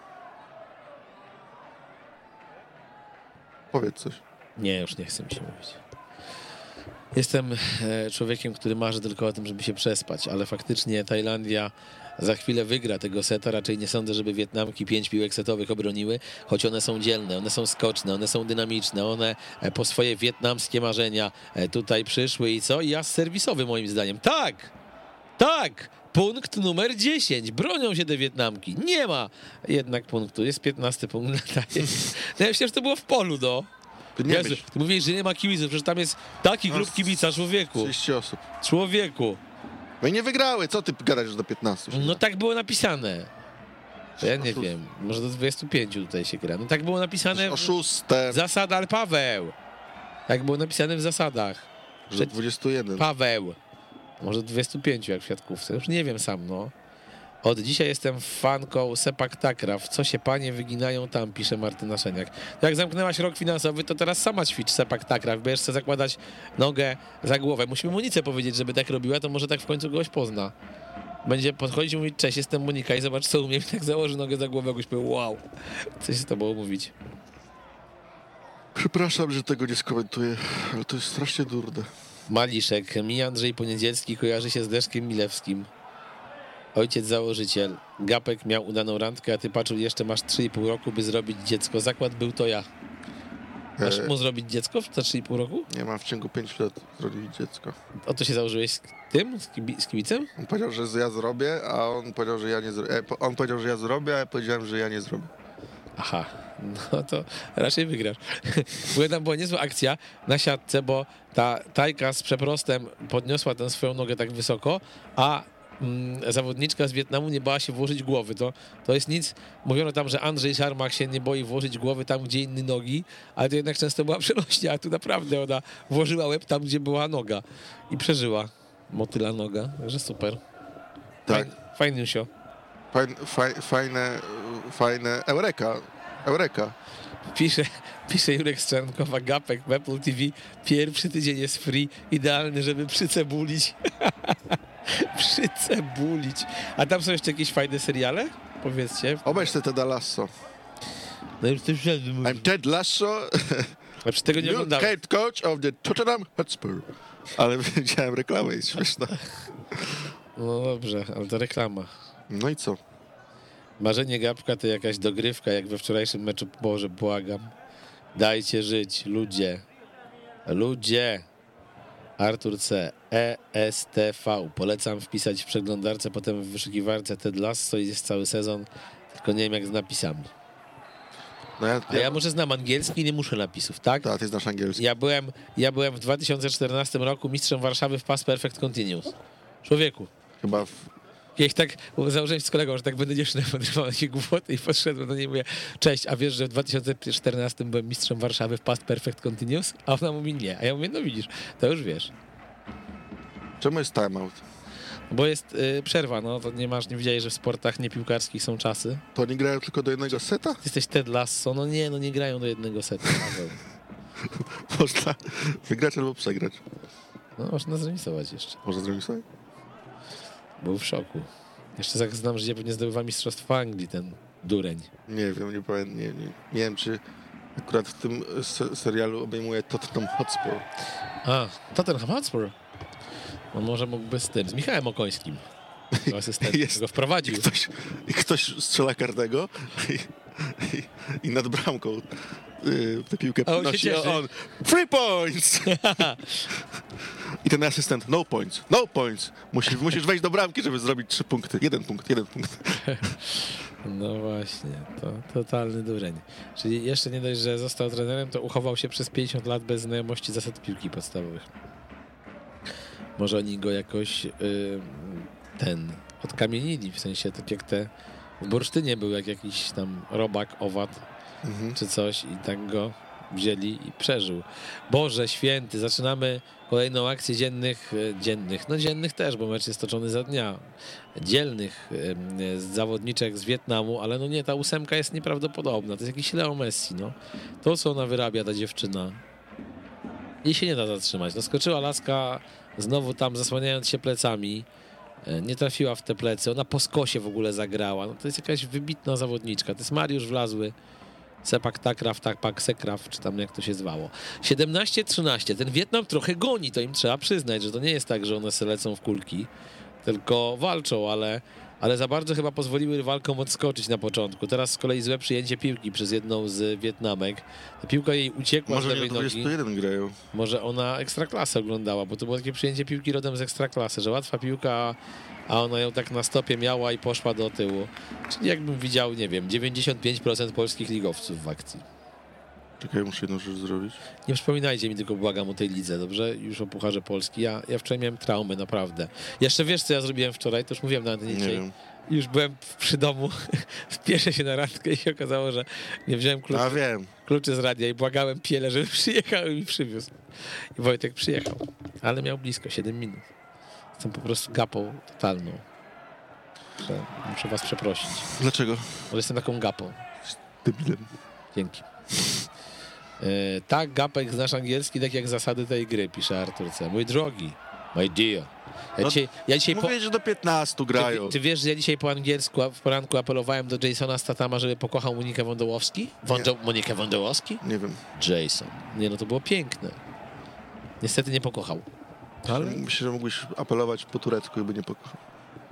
Powiedz coś. Nie, już nie chcę mi się mówić. Jestem e, człowiekiem, który marzy tylko o tym, żeby się przespać, ale faktycznie Tajlandia za chwilę wygra tego seta. Raczej nie sądzę, żeby Wietnamki pięć piłek setowych obroniły, choć one są dzielne, one są skoczne, one są dynamiczne, one e, po swoje wietnamskie marzenia e, tutaj przyszły i co? I ja serwisowy moim zdaniem. Tak! Tak! Punkt numer dziesięć. Bronią się te Wietnamki. Nie ma jednak punktu. Jest piętnasty punkt na taję. No ja myślę, że to było w polu, no. Ty nie Jezu, myśl. ty mówisz, że nie ma kibiców, przecież tam jest taki No, klub kibica, człowieku. trzydzieści osób. Człowieku. No i nie wygrały. Co ty gadasz, że do piętnastu? się No gra? tak było napisane. To ja nie Oszust- wiem, może do dwudziestu pięciu tutaj się gra. No tak było napisane w Oszustem. zasadach, ale Paweł. Tak było napisane w zasadach. Że dwadzieścia jeden. Paweł. Może dwudziestu pięciu jak w siatkówce. Już nie wiem sam, no. Od dzisiaj jestem fanką Sepak Takraw. Co się panie wyginają tam, pisze Martyna Szeniak. Jak zamknęłaś rok finansowy, to teraz sama ćwicz Sepak Takraw. Będziesz chcę zakładać nogę za głowę. Musimy Monice powiedzieć, żeby tak robiła, to może tak w końcu kogoś pozna. Będzie podchodzić i mówić, cześć, jestem Monika i zobacz co umiem. I tak założy nogę za głowę, jakoś powie, wow. Co się z tobą mówić? Przepraszam, że tego nie skomentuję, ale to jest strasznie durne. Maliszek. Mi Andrzej Poniedzielski kojarzy się z Leszkiem Milewskim. Ojciec założyciel. Gapek miał udaną randkę, a ty patrzył, jeszcze masz trzy i pół roku, by zrobić dziecko. Zakład był to ja. Masz E, mu zrobić dziecko za trzy i pół roku? Nie mam w ciągu pięciu lat zrobić dziecko. O to się założyłeś z tym, z, kibi- z kibicem? On powiedział, że ja zrobię, a on powiedział, że ja nie zrobię. On powiedział, że ja zrobię, a ja powiedziałem, że ja nie zrobię. Aha, no to raczej wygrasz. Bo tam była niezła akcja na siatce, bo ta Tajka z przeprostem podniosła tę swoją nogę tak wysoko, a mm, zawodniczka z Wietnamu nie bała się włożyć głowy. To, to jest nic. Mówiono tam, że Andrzej Szarmach się nie boi włożyć głowy tam, gdzie inne nogi, ale to jednak często była przenośnia, a tu naprawdę ona włożyła łeb tam, gdzie była noga i przeżyła. Motyla noga, także super. Tak. Fajniusio. Fajne, faj, fajne, fajne. Eureka. Eureka. Pisze, pisze Jurek Strzernkowa, Gapek w Apple T V. Pierwszy tydzień jest free, idealny, żeby przycebulić. Przycebulić. A tam są jeszcze jakieś fajne seriale? Powiedzcie. Obejrz te Teda Lasso. No już też I'm Ted Lasso, a przy tego nie new oglądałem. head coach of the Tottenham Hotspur. Ale widziałem reklamę, jest śmieszna. No dobrze, ale to reklama. No i co? Marzenie Gapka to jakaś dogrywka, jak we wczorajszym meczu. Boże, błagam. Dajcie żyć, ludzie. Ludzie. Artur C. E S T V. Polecam wpisać w przeglądarce, potem w wyszukiwarce Ted Lasso i jest cały sezon, tylko nie wiem jak z napisami. No ja, A ja może znam angielski i nie muszę napisów, tak? Tak, ty znasz angielski. Ja byłem, ja byłem w dwa tysiące czternastym roku mistrzem Warszawy w Past Perfect Continuous. Człowieku. Chyba w... Ja ich tak założyłem z kolegą, że tak będę dziewczynę podrywał na takie głupoty i podszedłem do niej i mówię, cześć, a wiesz, że w dwa tysiące czternastym byłem mistrzem Warszawy w Past Perfect Continuous? A ona mówi nie. A ja mówię, no widzisz, to już wiesz. Czemu jest timeout? Bo jest y, przerwa, no to nie masz, nie wiedziałeś, że w sportach niepiłkarskich są czasy. To oni grają tylko do jednego seta? Ty jesteś Ted Lasso, no nie, no nie grają do jednego setu. Paweł. Można wygrać albo przegrać. No można zremisować jeszcze. Można zrobić sobie? Był w szoku. Jeszcze tak znam, że pewnie zdobywa mistrzostwo Anglii, ten dureń. Nie wiem, nie pamiętam. Nie, nie, nie wiem, czy akurat w tym se serialu obejmuje Tottenham Hotspur. A, Tottenham Hotspur. On może mógłby z tym, z Michałem Okońskim. Asystent, Jest. go wprowadził. I ktoś, i ktoś strzela karnego i, i, i nad bramką y, tę piłkę A on się podnosi, cieszy. a on three points! I ten asystent, no points, no points. Musisz, musisz wejść do bramki, żeby zrobić trzy punkty. Jeden punkt, jeden punkt. No właśnie, to totalny dureń. Czyli jeszcze nie dość, że został trenerem, to uchował się przez pięćdziesiąt lat bez znajomości zasad piłki podstawowych. Może oni go jakoś y, ten odkamienili, w sensie tak jak te w bursztynie był jak jakiś tam robak, owad Mhm. czy coś i tak go wzięli i przeżył. Boże święty, zaczynamy kolejną akcję dziennych, e, dziennych, no dziennych też, bo mecz jest toczony za dnia, dzielnych e, zawodniczek z Wietnamu, ale no nie, ta ósemka jest nieprawdopodobna, to jest jakiś Leo Messi, no. To, co ona wyrabia, ta dziewczyna, jej się nie da zatrzymać. No skoczyła laska, znowu tam zasłaniając się plecami, e, nie trafiła w te plecy, ona po skosie w ogóle zagrała, no to jest jakaś wybitna zawodniczka, to jest Mariusz Wlazły, Sepak Takraw, Takpak Sekraw, czy tam jak to się zwało. siedemnaście trzynaście. Ten Wietnam trochę goni, to im trzeba przyznać, że to nie jest tak, że one se lecą w kulki, tylko walczą, ale, ale za bardzo chyba pozwoliły rywalkom odskoczyć na początku. Teraz z kolei złe przyjęcie piłki przez jedną z Wietnamek. Ta piłka jej uciekła Może z nie lewej dwadzieścia nogi. jeden grają. Może ona Ekstraklasę oglądała, bo to było takie przyjęcie piłki rodem z Ekstraklasy, że łatwa piłka, a ona ją tak na stopie miała i poszła do tyłu. Czyli jakbym widział, nie wiem, dziewięćdziesiąt pięć procent polskich ligowców w akcji. Czekaj, muszę jedną rzecz zrobić. Nie przypominajcie mi, tylko błagam o tej lidze, dobrze? Już o Pucharze Polski. Ja, ja wczoraj miałem traumy, naprawdę. Jeszcze wiesz, co ja zrobiłem wczoraj? To już mówiłem na antenie Nie dzisiaj. wiem. Już byłem przy domu, spieszę się na randkę i się okazało, że nie wziąłem kluczy, A wiem. kluczy z radia i błagałem Piele, żeby przyjechał i mi przywiózł. I Wojtek przyjechał, ale miał blisko, siedem minut. Jestem po prostu gapą totalną. Muszę, muszę was przeprosić, Dlaczego? bo jestem taką gapą. Debilem. Dzięki. E, tak, Gapek, znasz angielski, tak jak zasady tej gry, pisze Artur C. Mój drogi, my dear. Ja No, dzisiaj, ja dzisiaj po, Mówię, że do piętnastu grają. czy, czy wiesz, że ja dzisiaj po angielsku a w poranku apelowałem do Jasona Statama, żeby pokochał Monikę Wądołowski? Wondo, Monikę Wądołowski? Nie wiem. Jason. Nie, no to było piękne. Niestety nie pokochał. Ale... Myślę, że mógłbyś apelować po turecku i by nie pokochał.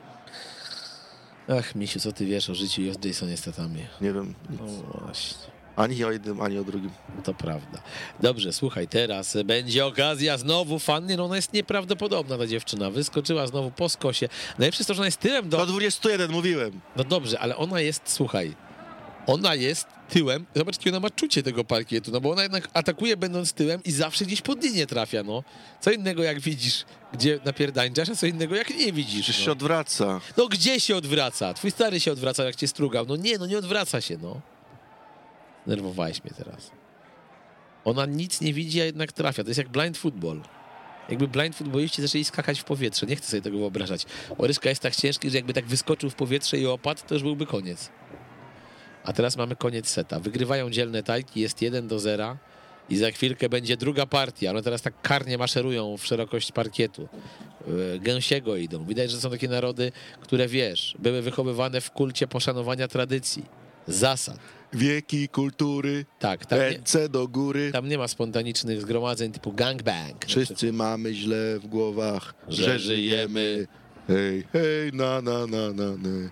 Ach, Misiu, co ty wiesz o życiu i o Jasonie Statamie? Nie wiem. Nic. No właśnie. Ani o jednym, ani o drugim. To prawda. Dobrze, słuchaj, teraz będzie okazja znowu fanny, no ona jest nieprawdopodobna ta dziewczyna, wyskoczyła znowu po skosie. Najlepsze jest to, że ona jest tyłem do... Do dwudziestu jeden mówiłem. No dobrze, ale ona jest, słuchaj, ona jest tyłem, zobacz, jakie ona ma czucie tego parkietu, no bo ona jednak atakuje będąc tyłem i zawsze gdzieś pod linię trafia, no. Co innego jak widzisz, gdzie napierdańczasz, a co innego jak nie widzisz. Przecież No. się odwraca. No gdzie się odwraca? Twój stary się odwracał, jak cię strugał. No nie, no nie odwraca się, no. Nerwowałeś mnie teraz. Ona nic nie widzi, a jednak trafia. To jest jak blind football. Jakby blind footballiści zaczęli skakać w powietrze. Nie chcę sobie tego wyobrażać. Oryszka jest tak ciężki, że jakby tak wyskoczył w powietrze i opadł, to już byłby koniec. A teraz mamy koniec seta. Wygrywają dzielne tajki, jest jeden do zera i za chwilkę będzie druga partia. One teraz tak karnie maszerują w szerokość parkietu. Gęsiego idą. Widać, że są takie narody, które, wiesz, były wychowywane w kulcie poszanowania tradycji, zasad. Wieki kultury, Tak, tam nie, ręce do góry. tam nie ma spontanicznych zgromadzeń typu gangbang. Wszyscy mamy źle w głowach, Że że, żyjemy. żyjemy. Hej, hej, na, na, na, na, na.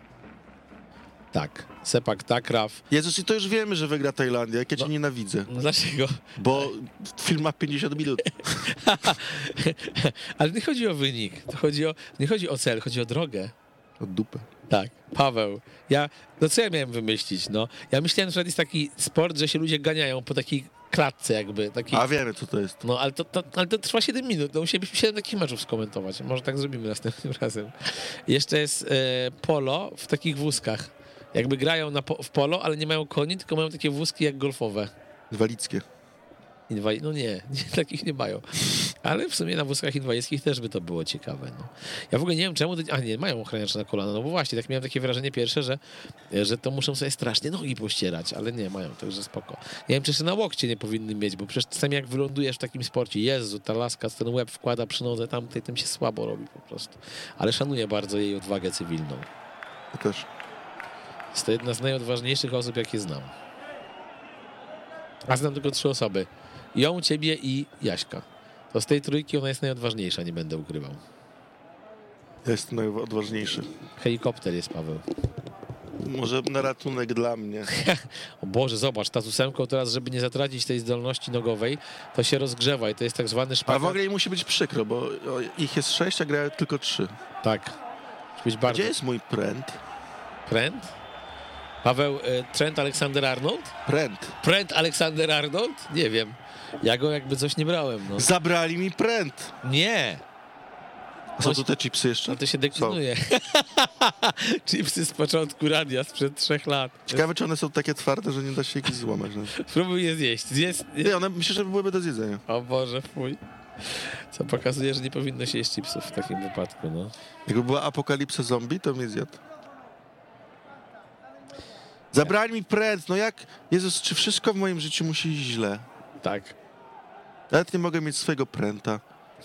Tak, Sepak Takraw. Jezus, i to już wiemy, że wygra Tajlandia, jak ja cię No. nienawidzę. No dlaczego? Bo film ma pięćdziesiąt minut. Ale nie chodzi o wynik, to chodzi o, nie chodzi o cel, chodzi o drogę. Od dupę. Tak, Paweł. Ja, no co ja miałem wymyślić, no? Ja myślałem, że to jest taki sport, że się ludzie ganiają po takiej klatce jakby. Takiej, A wiemy, co to jest. no ale to, to, ale to trwa siedem minut, no musielibyśmy siedem takich meczów skomentować. Może tak zrobimy następnym razem. Jeszcze jest e, polo w takich wózkach. Jakby grają na po, w polo, ale nie mają koni, tylko mają takie wózki jak golfowe. Inwalidzkie. Inwali- no nie, nie, takich nie mają. Ale w sumie na wózkach inwalidzkich też by to było ciekawe. No. Ja w ogóle nie wiem czemu, a nie, mają ochraniacze na kolana, no bo właśnie, tak miałem takie wrażenie pierwsze, że, że to muszą sobie strasznie nogi pościerać, ale nie, mają, także spoko. Nie wiem, czy jeszcze na łokcie nie powinny mieć, bo przecież czasami jak wylądujesz w takim sporcie, Jezu, ta laska ten łeb wkłada przy nodze tamtej, tym się słabo robi po prostu. Ale szanuję bardzo jej odwagę cywilną. Ja też. Jest to jedna z najodważniejszych osób, jakie znam. A znam tylko trzy osoby. Ją, ciebie i Jaśka. To z tej trójki ona jest najodważniejsza, nie będę ukrywał. Ja jestem najodważniejszy. Helikopter jest, Paweł. Może na ratunek dla mnie. O Boże, zobacz, ta z ósemką teraz, żeby nie zatracić tej zdolności nogowej, to się rozgrzewa i to jest tak zwany A szpagat. w ogóle jej musi być przykro, bo ich jest sześć, a grają tylko trzy. Tak. Musi być bardzo... Gdzie jest mój pręt? Pręt? Paweł, e, Trent Alexander-Arnold? Pręt. Pręt Alexander-Arnold? Nie wiem. Ja go jakby coś nie brałem, no. Zabrali mi pręt. Nie! A są tu te chipsy jeszcze? No to się deklinuje. Chipsy z początku radia, sprzed trzech lat. Ciekawe, czy one są takie twarde, że nie da się ich złamać. No. Spróbuj je zjeść. Zjedz... Nie, one myślę, że byłyby do zjedzenia. O Boże, fuj. Co pokazuje, że nie powinno się jeść chipsów w takim wypadku, no. Jakby była apokalipsa zombie, to mnie zjadł. Zabrali mi pręt, no jak... Jezus, czy wszystko w moim życiu musi iść źle? Tak. Nawet nie mogę mieć swojego pręta.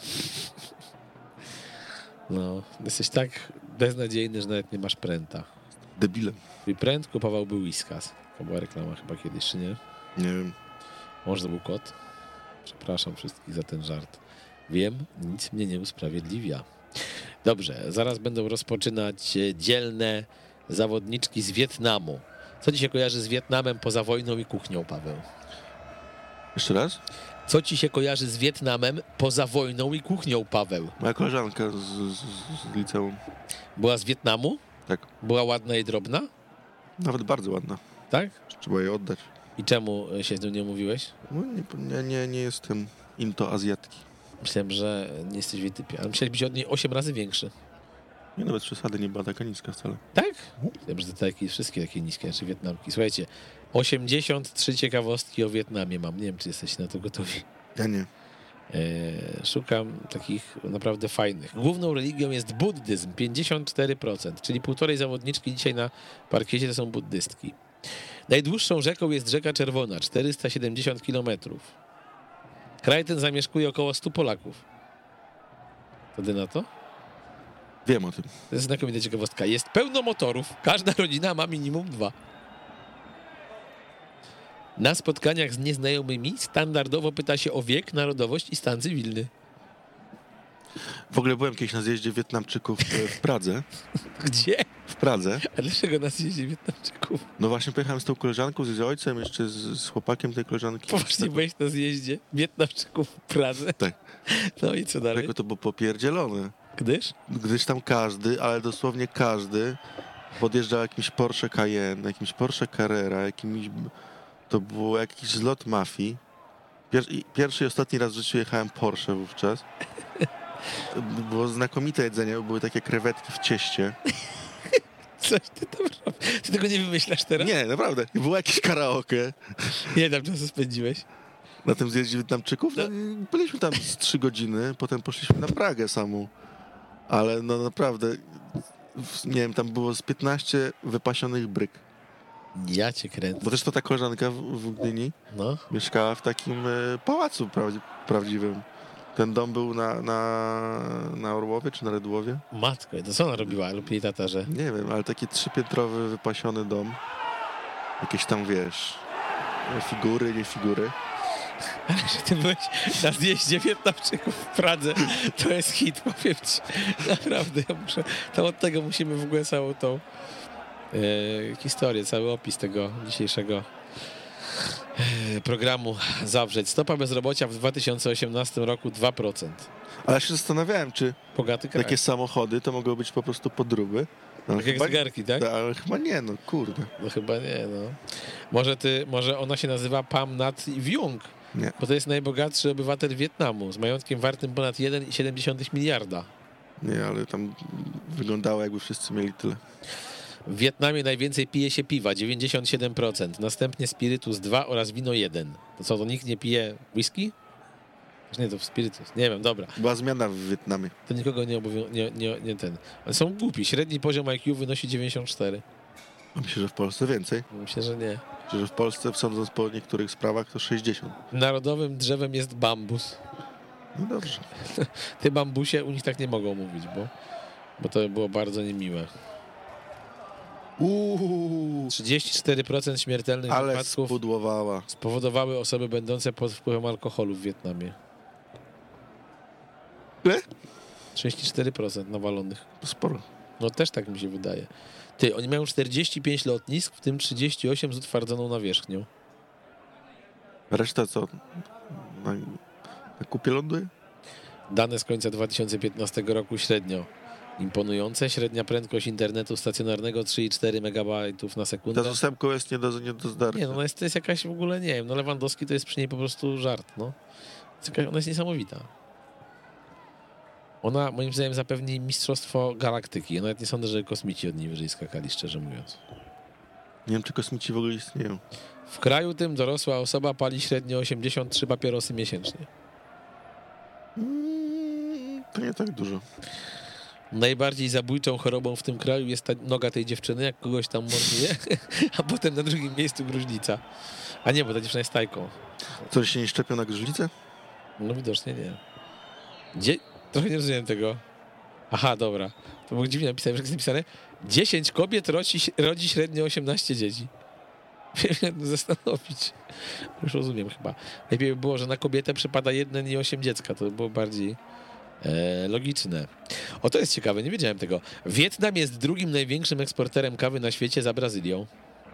No, jesteś tak beznadziejny, że nawet nie masz pręta. Debilem. Twój pręt kupował był Whiskas. To była reklama chyba kiedyś, czy nie? Nie wiem. Może to był kot? Przepraszam wszystkich za ten żart. Wiem, nic mnie nie usprawiedliwia. Dobrze, zaraz będą rozpoczynać e, dzielne zawodniczki z Wietnamu. Co ci się kojarzy z Wietnamem poza wojną i kuchnią, Paweł? Jeszcze raz? Co ci się kojarzy z Wietnamem poza wojną i kuchnią, Paweł? Moja koleżanka z, z, z liceum. Była z Wietnamu? Tak. Była ładna i drobna? Nawet bardzo ładna. Tak? Trzeba jej oddać. I czemu się z nią nie mówiłeś? No, nie, nie, nie jestem into azjatki. Myślałem, że nie jesteś w jej typie, ale musiałeś być od niej osiem razy większy. Nie, nawet przesady nie była taka niska wcale. Tak? Myślałem, że te takie, wszystkie takie niskie, znaczy Wietnamki. Słuchajcie, osiemdziesiąt trzy ciekawostki o Wietnamie mam. Nie wiem, czy jesteście na to gotowi. Ja nie. E, szukam takich naprawdę fajnych. Główną religią jest buddyzm, pięćdziesiąt cztery procent, czyli półtorej zawodniczki dzisiaj na parkiecie to są buddystki. Najdłuższą rzeką jest rzeka Czerwona, czterysta siedemdziesiąt kilometrów. Kraj ten zamieszkuje około stu Polaków. Wtedy na to? Wiem o tym. To jest znakomita ciekawostka. Jest pełno motorów. Każda rodzina ma minimum dwa. Na spotkaniach z nieznajomymi standardowo pyta się o wiek, narodowość i stan cywilny. W ogóle byłem kiedyś na zjeździe Wietnamczyków e, w Pradze. Gdzie? W Pradze. A dlaczego nas jeździ Wietnamczyków? No właśnie pojechałem z tą koleżanką, z ojcem, jeszcze z, z chłopakiem tej koleżanki. Poważnie byłeś na zjeździe Wietnamczyków w Pradze? Tak. No i co dalej? Tego to było popierdzielone. Gdyż? Gdyż tam każdy, ale dosłownie każdy podjeżdżał jakimś Porsche Cayenne, jakimś Porsche Carrera, jakimś... To było jakiś zlot mafii. Pier... Pierwszy i ostatni raz w życiu jechałem Porsche wówczas. Było znakomite jedzenie, były takie krewetki w cieście. Coś ty tam robisz? Ty tego nie wymyślasz teraz? Nie, naprawdę. I było jakieś karaoke. Ile tam czasu spędziłeś? Na tym zjeździe Wietnamczyków? No, byliśmy tam z trzy godziny, potem poszliśmy na Pragę samą. Ale no naprawdę, nie wiem, tam było z piętnaście wypasionych bryk. Ja cię kręcę. Bo też to ta koleżanka w, w Gdyni No. mieszkała w takim e, pałacu prawdzi- prawdziwym. Ten dom był na, na, na Orłowie czy na Redłowie? Matko, to co ona robiła lub jej tata, że... Nie wiem, ale taki trzypiętrowy, wypasiony dom. Jakieś tam, wiesz, figury, nie figury. Ale że ty byłeś na zjeździe Wietnamczyków w Pradze, to jest hit, powiem ci. Naprawdę, ja muszę... To od tego musimy w ogóle całą tą e, historię, cały opis tego dzisiejszego e, programu zawrzeć. Stopa bezrobocia w dwa tysiące osiemnastym roku dwa procent. Ale ja się zastanawiałem, czy Bogaty kraj. takie samochody to mogą być po prostu podróby. No, Tak jak zegarki, tak? Ale chyba nie, no kurde. No chyba nie, no. Może ty, może ona się nazywa Pham Nhat Viong, Nie. bo to jest najbogatszy obywatel Wietnamu z majątkiem wartym ponad jeden przecinek siedem miliarda. Nie, ale tam wyglądało, jakby wszyscy mieli tyle. W Wietnamie najwięcej pije się piwa, dziewięćdziesiąt siedem procent. Następnie spirytus dwa oraz wino jeden. To co, to nikt nie pije whisky? Nie, to spirytus. Nie wiem, dobra. Była zmiana w Wietnamie. To nikogo nie obowiązuje, nie, nie, nie ten. Ale są głupi. Średni poziom I Q wynosi dziewięćdziesiąt cztery. Myślę, że w Polsce więcej. Myślę, że nie. Myślę, że w Polsce, sądząc po niektórych sprawach, to sześćdziesiąt. Narodowym drzewem jest bambus. No dobrze. Ty bambusie u nich tak nie mogą mówić, bo, bo to było bardzo niemiłe. Uuu, trzydzieści cztery procent śmiertelnych ale wypadków spudłowała. spowodowały osoby będące pod wpływem alkoholu w Wietnamie. Ile? trzydzieści cztery procent nawalonych. To sporo. No też tak mi się wydaje. Ty, oni mają czterdzieści pięć lotnisk, w tym trzydzieści osiem z utwardzoną nawierzchnią. Reszta co? Na, na kupie ląduje? Dane z końca dwa tysiące piętnastego roku średnio imponujące. Średnia prędkość internetu stacjonarnego trzy przecinek cztery megabajtów na sekundę. Ta zastępką jest nie do, nie do zdarcia. Nie, no ona jest, to jest jakaś w ogóle, nie wiem, no Lewandowski to jest przy niej po prostu żart, no. Jest jakaś, ona jest niesamowita. Ona moim zdaniem zapewni mistrzostwo galaktyki. Ja nawet nie sądzę, że kosmici od niej wyżej skakali, szczerze mówiąc. Nie wiem, czy kosmici w ogóle istnieją. W kraju tym dorosła osoba pali średnio osiemdziesiąt trzy papierosy miesięcznie. Mm, to nie tak dużo. Najbardziej zabójczą chorobą w tym kraju jest ta noga tej dziewczyny, jak kogoś tam morduje, a potem na drugim miejscu gruźlica. A nie, bo ta dziewczyna jest tajką. Co, się nie szczepią na gruźlicę? No widocznie nie. Gdzie? Trochę nie rozumiem tego. Aha, dobra. To było dziwnie napisane, że jest napisane dziesięć kobiet rodzi, rodzi średnio osiemnaście dzieci. Wiem, zastanowić. Już rozumiem chyba. Lepiej by było, że na kobietę przypada jeden i osiem dziecka. To by było bardziej e, logiczne. O, to jest ciekawe, nie wiedziałem tego. Wietnam jest drugim największym eksporterem kawy na świecie za Brazylią.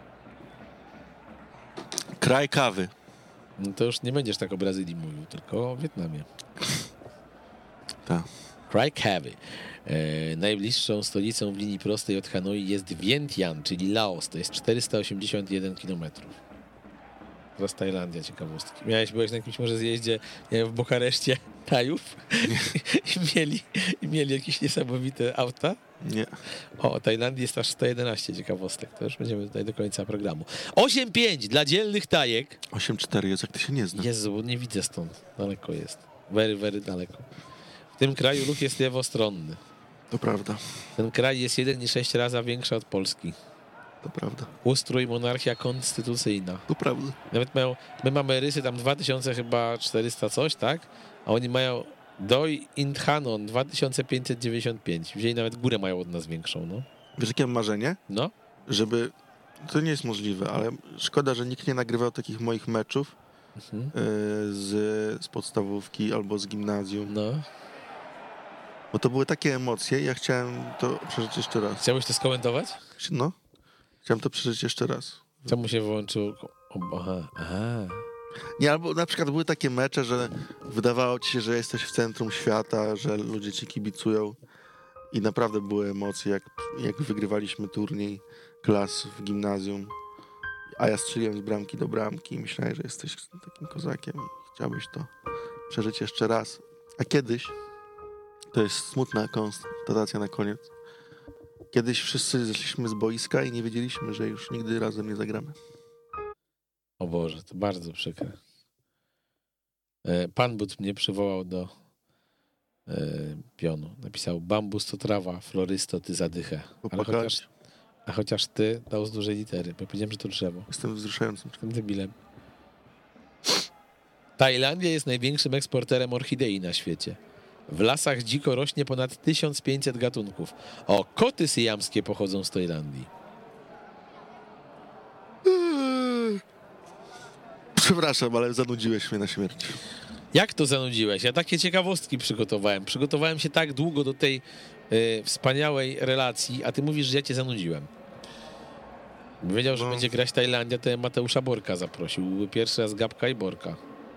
Kraj kawy. No to już nie będziesz tak o Brazylii mówił, tylko o Wietnamie. Tak. Kraj kawy. E, najbliższą stolicą w linii prostej od Hanoi jest Vientiane, czyli Laos. To jest czterysta osiemdziesiąt jeden kilometrów. Teraz Tajlandia, ciekawostki. Miałeś, byłeś na jakimś może zjeździe, nie wiem, w Bukareszcie Tajów i mieli, i mieli jakieś niesamowite auta? Nie. O, Tajlandii jest aż sto jedenaście ciekawostek. To już będziemy tutaj do końca programu. osiem pięć dla dzielnych Tajek. osiem cztery jest, jak ty się nie zna. Jezu, nie widzę stąd. Daleko jest. Very, very daleko. W tym kraju ruch jest lewostronny. To prawda. Ten kraj jest jeden przecinek sześć razy większy od Polski. To prawda. Ustrój monarchia konstytucyjna. To prawda. Nawet mają, my mamy rysy tam dwa tysiące chyba czterysta coś, tak? A oni mają Doi Inthanon dwa tysiące pięćset dziewięćdziesiąt pięć. Wzięli nawet górę mają od nas większą, no. Wiesz, jakie mam marzenie? No. Żeby... To nie jest możliwe, ale szkoda, że nikt nie nagrywał takich moich meczów Mhm. y, z, z podstawówki albo z gimnazjum. No. Bo to były takie emocje, ja chciałem to przeżyć jeszcze raz. Chciałbyś to skomentować? No, chciałem to przeżyć jeszcze raz. Czemu się wyłączył? Aha, aha. Nie, albo na przykład były takie mecze, że wydawało ci się, że jesteś w centrum świata, że ludzie ci kibicują i naprawdę były emocje, jak, jak wygrywaliśmy turniej klas w gimnazjum, a ja strzeliłem z bramki do bramki i myślałem, że jesteś takim kozakiem i chciałbyś to przeżyć jeszcze raz. A kiedyś, to jest smutna konstatacja na koniec, kiedyś wszyscy zeszliśmy z boiska i nie wiedzieliśmy, że już nigdy razem nie zagramy. O Boże, to bardzo przykre. Pan But mnie przywołał do e, pionu. Napisał: bambus to trawa, florysto ty zadychę. Ale chociaż, a chociaż ty dał z dużej litery, bo powiedziałem, że to drzewo. Jestem wzruszającym. Jestem debilem. Tajlandia jest największym eksporterem orchidei na świecie. W lasach dziko rośnie ponad tysiąc pięćset gatunków. O, koty syjamskie pochodzą z Tajlandii. Przepraszam, ale zanudziłeś mnie na śmierć. Jak to zanudziłeś? Ja takie ciekawostki przygotowałem. Przygotowałem się tak długo do tej y, wspaniałej relacji, a ty mówisz, że ja cię zanudziłem. Wiedział, że no. będzie grać Tajlandia, to Mateusza Borka zaprosił. Były pierwszy raz Gabka i Borka.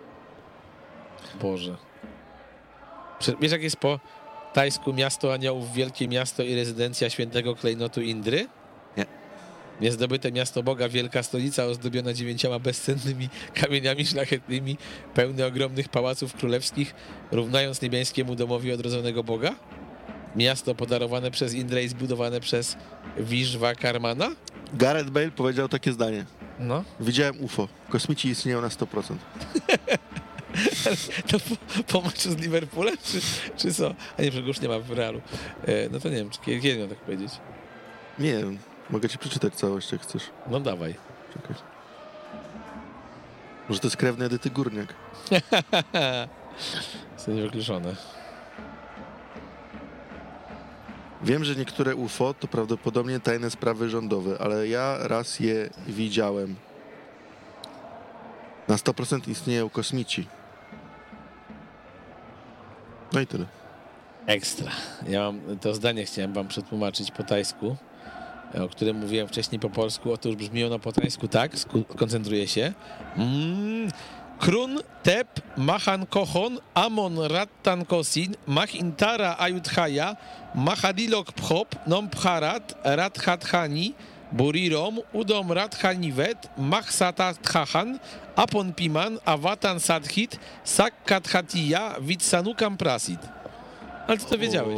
Boże. Wiesz, jak jest po tajsku miasto aniołów, wielkie miasto i rezydencja świętego klejnotu Indry? Nie. Niezdobyte miasto Boga, wielka stolica ozdobiona dziewięcioma bezcennymi kamieniami szlachetnymi, pełne ogromnych pałaców królewskich, równając niebiańskiemu domowi odrodzonego Boga? Miasto podarowane przez Indrę i zbudowane przez Vishwakarmana? Gareth Bale powiedział takie zdanie. No. Widziałem U F O. Kosmici istnieją na sto procent. To po, po meczu z Liverpoolem, czy, czy co? A nie, przecież już nie ma w Realu. E, no to nie wiem, czy kiedy, kiedy miał tak powiedzieć? Nie wiem. Mogę ci przeczytać całość, jak chcesz. No dawaj. Czekaj. Może to jest krewny Edyty Górniak. Jest niewykluczone. Wiem, że niektóre U F O to prawdopodobnie tajne sprawy rządowe, ale ja raz je widziałem. Na sto procent istnieją kosmici. No i tyle. Ekstra. Ja mam to zdanie, chciałem wam przetłumaczyć po tajsku, o którym mówiłem wcześniej po polsku. Otóż brzmi ono po tajsku tak, koncentruję się. Mm. Krun tep mahan kohon amon rattan kosin mahintara ayudhaya mahadilok phop nom pharat rathathani burirom udom rathanivet mahsatathahan apon piman avatan sadhit sakkathatia vitsanukam prasit. Ale ty to wiedziałeś.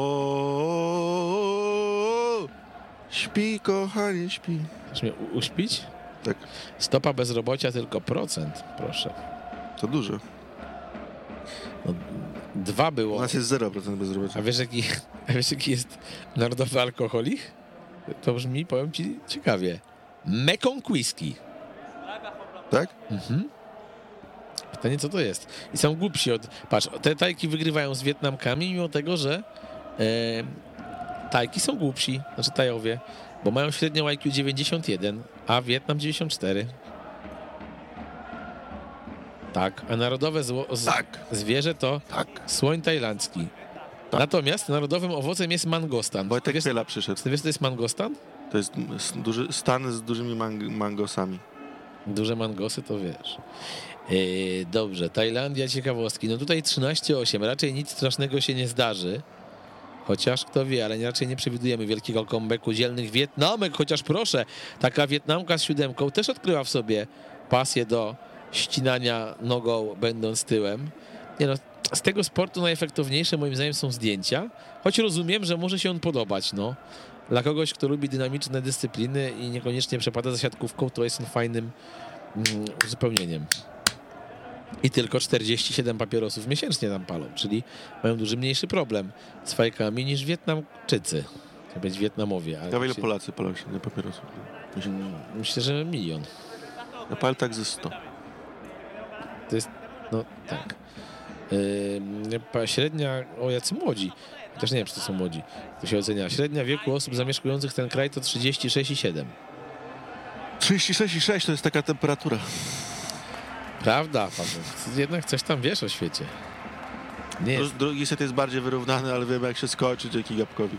O, śpi, kochanie, śpi. Chcesz mnie uśpić? Tak. Stopa bezrobocia tylko procent, proszę. To dużo. No, dwa było. U nas jest zero procent bezrobocia. A wiesz, jaki, a wiesz, jaki jest narodowy alkoholik? To brzmi, powiem ci, ciekawie. Mekong Whisky. Tak? Mhm. Pytanie, co to jest? I są głupsi od... Patrz, te tajki wygrywają z Wietnamkami, mimo tego, że e, tajki są głupsi, znaczy tajowie, bo mają średnią I Q dziewięćdziesiąt jeden, a Wietnam dziewięćdziesiąt cztery. Tak, a narodowe zło, z, tak. zwierzę to tak. słoń tajlandzki. Tak. Natomiast narodowym owocem jest mangostan. Wojtek Chwiela przyszedł. Ty wiesz, to jest mangostan? To jest duży, stan z dużymi mang- mangosami. Duże mangosy to wiesz. Yy, dobrze, Tajlandia, ciekawostki. No tutaj trzynaście osiem, raczej nic strasznego się nie zdarzy. Chociaż kto wie, ale raczej nie przewidujemy wielkiego comebacku dzielnych Wietnamek, chociaż proszę, taka Wietnamka z siódemką też odkryła w sobie pasję do ścinania nogą, będąc tyłem. Nie no, z tego sportu najefektowniejsze moim zdaniem są zdjęcia, choć rozumiem, że może się on podobać, no. Dla kogoś, kto lubi dynamiczne dyscypliny i niekoniecznie przepada za siatkówką, to jest on fajnym mm, uzupełnieniem. I tylko czterdzieści siedem papierosów miesięcznie tam palą, czyli mają dużo mniejszy problem z fajkami niż Wietnamczycy. To być Wietnamowie. Ale ja ile się... Polacy palą się na papierosów? Myślę, że milion. Ja palę tak ze sto. To jest, no tak. Yy, średnia, o jacy młodzi, też nie wiem, czy to są młodzi, to się ocenia. Średnia wieku osób zamieszkujących ten kraj to trzydzieści sześć i siedem. trzydzieści sześć i sześć to jest taka temperatura. Prawda, Paweł. Jednak coś tam wiesz o świecie. Nie jest. Dru- drugi set jest bardziej wyrównany, ale wiemy jak się skończy dzięki Gabkowi.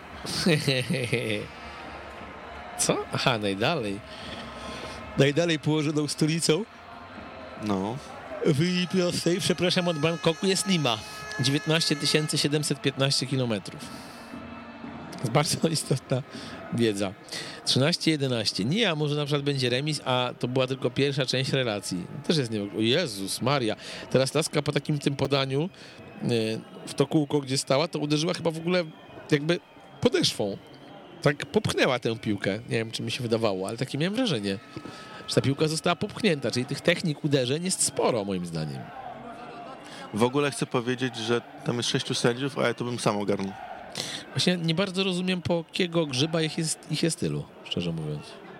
Co? Aha, najdalej. Najdalej położoną stolicą No. w linii prostej, przepraszam, od Bangkoku jest Lima. dziewiętnaście tysięcy siedemset piętnaście kilometrów. To jest bardzo istotna wiedza. trzynaście jedenaście. Nie, a może na przykład będzie remis, a to była tylko pierwsza część relacji. Też jest nie... O Jezus Maria. Teraz laska po takim tym podaniu w to kółko, gdzie stała, to uderzyła chyba w ogóle jakby podeszwą. Tak popchnęła tę piłkę. Nie wiem, czy mi się wydawało, ale takie miałem wrażenie, że ta piłka została popchnięta, czyli tych technik uderzeń jest sporo, moim zdaniem. W ogóle chcę powiedzieć, że tam jest sześciu sędziów, a ja to bym sam ogarnął. Właśnie nie bardzo rozumiem, po jakiego grzyba ich jest, ich jest tylu, szczerze mówiąc.